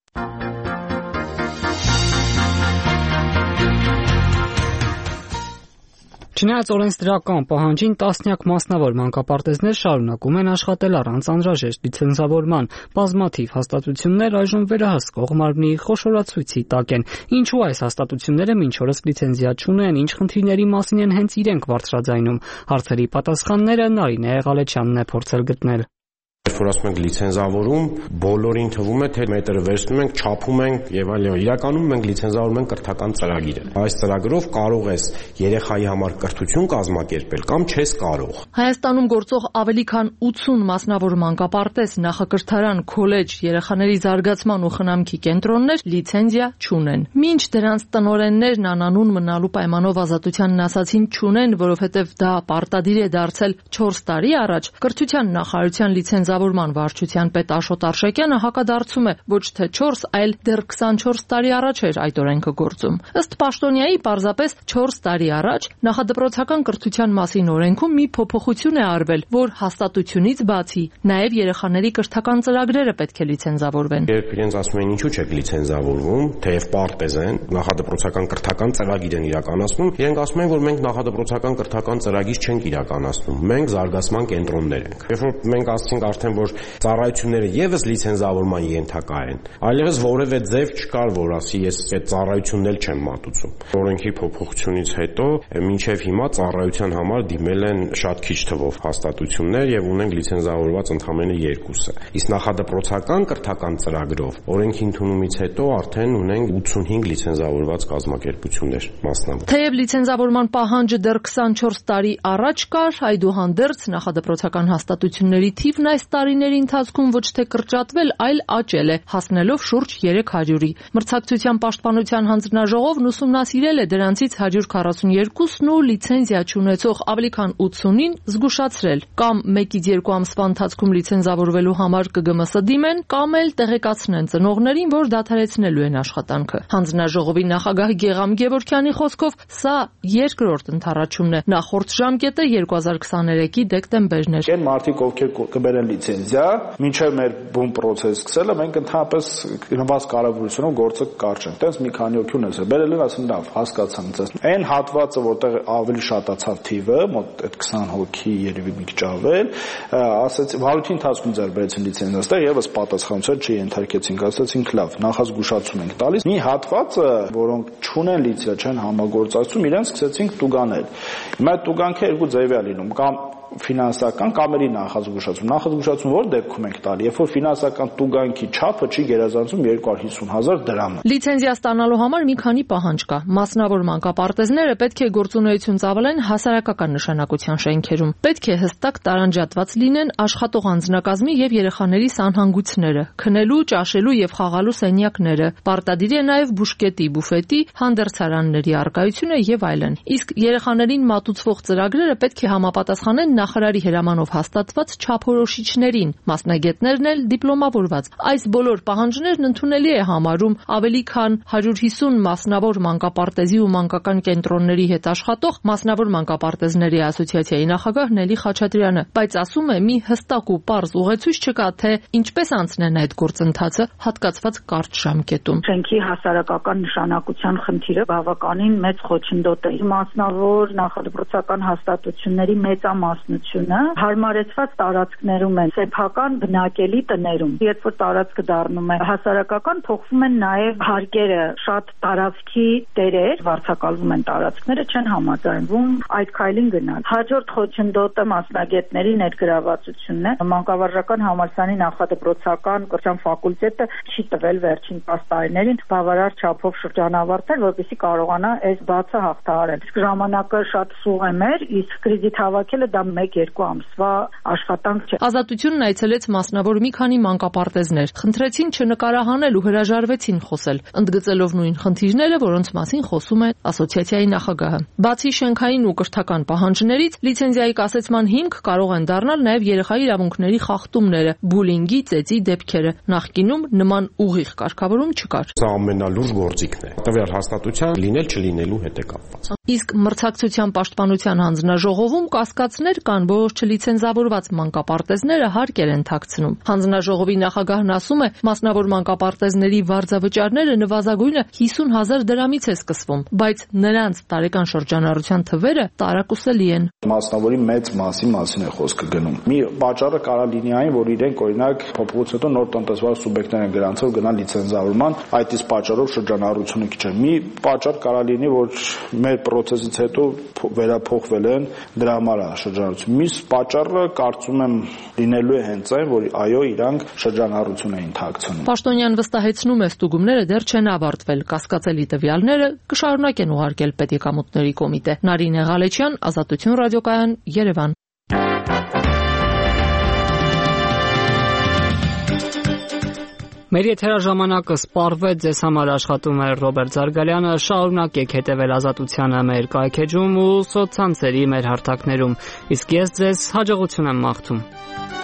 Չնայած օրենսդրական պահանջին, տասնյակ մասնավոր մանկապարտեզներ շարունակում են աշխատել առանց անհրաժեշտ լիցենզավորման։ Բազմաթիվ հաստատություններ այժմ վերահսկող մարմնի խոշորացույցի տակ են։ Ինչու այս հաստատությունները մինչ օրս լիցենզիա չունեն, ինչ խնդիրների մասին են հենց իրենք բարձրաձայնում։ Հարցերի պատասխանները Նարինե Եղալեչյանն է փորձել գտնել։ Երբ որ ասում ենք լիցենզավորում, բոլորին թվում է, թե մետրը վերցնում ենք, չափում ենք եւ այլն։ Իրականում մենք լիցենզավորում ենք կրթական ծրագիրը։ Այս ծրագրով կարող ես երեխայի համար կրթություն կազմակերպել կամ չես կարող։ Հայաստանում գործող ավելի քան ութսուն մասնավոր մանկապարտեզ, նախակրթարան, քոլեջ, երեխաների զարգացման ու խնամքի կենտրոններ լիցենզիա չունեն։ Մինչ դրանց տնօրեններն անանուն մնալու պայմանով ազատությանն ասացին չունեն, որովհետեւ դա պարտադիր է դարձել չորս տարի առաջ, կրթության նախարարության լիցենզիա վարչության պետ Աշոտ Արշակյանը հակադարձում է, ոչ թե չորս, այլ դեռ քսանչորս տարի առաջ էր այդ օրենքը գործում։ Ըստ պաշտոնյայի, պարզապես չորս տարի առաջ նախադպրոցական կրթության մասին օրենքում մի փոփոխություն է արվել, որ հաստատությունից բացի նաև երեխաների կրթական ծրագրերը պետք է լիցենզավորվեն։ Երբ իրենց ասում են ինչու չեք լիցենզավորվում, թեև պարտեզ են, նախադպրոցական կրթական ծրագիր են իրականացնում, իրենք ասում են, որ մենք նախադպրոցական կրթական ծրագիր չենք իրականացնում, մենք զարգացման կենտրոններ ենք։ Երբ որ մենք ասենք արդեն որ ծառայությունները եւս լիցենզավորման ենթակա են, այլևս որևէ ձև չկար, որ ասի ես այդ ծառայությունն էլ չեմ մատուցում։ Օրենքի փոփոխությունից հետո մինչև հիմա ծառայության համար դիմել են շատ քիչ թվով հաստատություններ եւ ունենք լիցենզավորված ընդամենը երկուսը։ Իսկ նախադպրոցական կրթական ծրագրով օրենքի ընդունումից հետո արդեն ունենք ութսունհինգ լիցենզավորված կազմակերպություններ մասնավոր։ Թեև լիցենզավորման պահանջը դեռ քսանչորս տարի առաջ կար, այդուհանդերձ նախադպրոցական հաստատությունների թիվն այս տարիների ընթացքում ոչ թե կրճատվել, այլ աճել է, հասնելով շուրջ երեք հարյուրի։ Մրցակցության պաշտպանության հանձնաժողովն ուսումնասիրել է դրանցից հարյուր քառասունյոթն ու լիցենզիա չունեցող ավելի քան ութսունին զգուշացրել, կամ մեկից երկու ամսվա ընթացքում լիցենզավորվելու համար ԿԳՄՍ դիմեն, կամ էլ տեղեկացնեն ծնողներին, որ դադարեցնելու են աշխատանքը։ Հանձնաժողովի նախագահ Գեգամ Գևորգյանի խոսքով սա երկրորդ ընդառաջումն է։ Նախորդ ժամկետը երկու հազար քսաներեքի դեկտեմբերն էր։ Այն մարդիկ, ովքեր կբերեն լիցենզիա, մինչև մեր բուն պրոցես սկսելը մենք ընդհանրապես նվազ կարևորությունով գործը կարճ ենք։ Տենց մի քանի օքյուն է բերել են, ասեն լավ, հասկացանք ձեզ։ Այն հատվածը, որտեղ ավելի շատացավ թիվը, մոտ այդ քսան հոգի երևի մի քիչ ավել, ասեց վարույթի ընթացքում ձեր բերեցին լիցենզիա, այստեղ եւս պատասխանատվություն չենթարկեցինք, ասացինք լավ, նախազգուշացում ենք տալիս։ Մի հատվածը, որոնք չունեն լիցենզիա, չեն համագործակցում, իրենց սկսեցինք տուգանել։ Հիմա այդ տուգանքը երկու ձևի է լինում, կամ ֆինանսական կամ էլի նախազգուշացում։ Նախազգուշացում որ դեպքում ենք տալի, երբ որ ֆինանսական տուգանքի չափը չի գերազանցում երկու հարյուր հիսուն հազար դրամը։ Լիցենզիա ստանալու համար մի քանի պահանջ կա։ Մասնավոր մանկապարտեզները պետք է գործունեություն ծավալեն հասարակական նշանակության շենքերում։ Պետք է հստակ տարանջատված լինեն աշխատող անձնակազմի եւ երեխաների սանհանգույցները, քնելու, ճաշելու եւ խաղալու սենյակները։ Պարտադիր է նաեւ բուժկետի, բուֆետի, հանդերձարանների առկայությունը եւ այլն։ Իսկ երեխաներին մատուցվող ծրագրերը պետք է համապատասխանեն նախարարի հրամանով հաստատված չափորոշիչներին, մասնագետներն էլ դիպլոմավորված։ Այս բոլոր պահանջներն ընդունելի է համարում ավելի քան հարյուր հիսուն մասնավոր մանկապարտեզի ու մանկական կենտրոնների հետ աշխատող մասնավոր մանկապարտեզների ասոցիացիայի նախագահ Նելի Խաչատրյանը, բայց ասում է մի հստակ ու պարզ ուղեցույց չկա, թե ինչպես անցնեն այդ գործընթացը հատկացված կարճ ժամկետում։ Շենքի հասարակական նշանակության խնդիրը բավականին մեծ խոչընդոտ է։ Մասնավոր նախադպրոցական հաստատությունների մեծամասնությունը հարմարեցված տարածքներում են, սեփական բնակելի տներում։ Երբ որ տարածքը դառնում է հասարակական, փոխվում են նաև հարկերը, շատ տարածքի տերեր վարձակալվում են տարածքները, չեն համաձայնվում այդ քայլին գնալ։ Հաջորդ խոչընդոտը մասնագետների ներգրավվածությունն է։ Մանկավարժական համալսարանի նախադպրոցական կրթության ֆակուլտետը չի տվել վերջին տասը տարիներին բավարար չափով շրջանավարտել, որպեսզի կարողանա այս բացը հաղթահարել։ Իսկ ժամանակը շատ սուղ է մեր, իսկ կրեդիտ հավաքելը դա մեկ-երկու ամսվա աշխատանք չէ։ Ազատությունն այցելեց մասնավոր մի քանի մանկապարտեզներ, խնդրեցին չնկարահանել ու հրաժարվեցին խոսել, ընդգծելով նույն խնդիրները, որոնց մասին խոսում է ասոցիացիայի նախագահը։ Բացի շենքային ու կրթական պահանջներից, լիցենզիայի կասեցման հիմք կարող են դառնալ նաև երեխայի իրավունքների խախտումները, բուլինգի, ծեծի դեպքերը։ Նախկինում նման ուղիղ կարգավորում չկար։ Սա ամենալուրջ գործիքն է։ Տվյալ հաստատության լինել չլինելու հետ է կապված։ Իսկ մրցակցության պաշտպանության հանձնաժողովում կասկածներ կան, որ չլիցենզավորված մանկապարտեզները հարկեր են թաքցնում։ Հանձնաժողովի նախագահն ասում է, մասնավոր մանկապարտեզների վարձավճարները նվազագույնը հիսուն հազար դրամից է սկսվում, բայց նրանց տարեկան շրջանառության թվերը տարակուսելի են։ Մասնավորի մեծ մասի մասին է խոսքը գնում։ Մի պատճառը կարա լինի այն, որ իրենք օրինակ փոփոխությունից հետո նոր տնտեսվարող սուբյեկտներ են գրանցել գնալ լիցենզավորման, այդ իսկ պատճառով շրջանառությունը քիչ է։ Մի պատճառ կարա լինի, որ մեր process-ից հետո վերափոխվել են, դրա համար է շրջանառություն։ Մյուս պատճառը կարծում եմ լինելու է հենց այն, որ այո, իրանք շրջանառություն էին թաքցնում։ Պաշտոնյան վստահեցնում է, ստուգումները դեռ չեն ավարտվել, կասկածելի տվյալները կշարունակեն ուղարկել պետեկամուտների կոմիտե։ Նարինե Ղալեչյան, Ազատություն ռադիոկայան, Երևան։ Մեր եթերաժամանակը սպառվեց, ձեզ համար աշխատում է Ռոբերտ Զարգալյանը, շարունակեք հետևել Ազատությանը մեր կայքեջում ու սոցցանցերի մեր հարթակներում, իսկ ես ձեզ հաջողություն եմ մաղթում։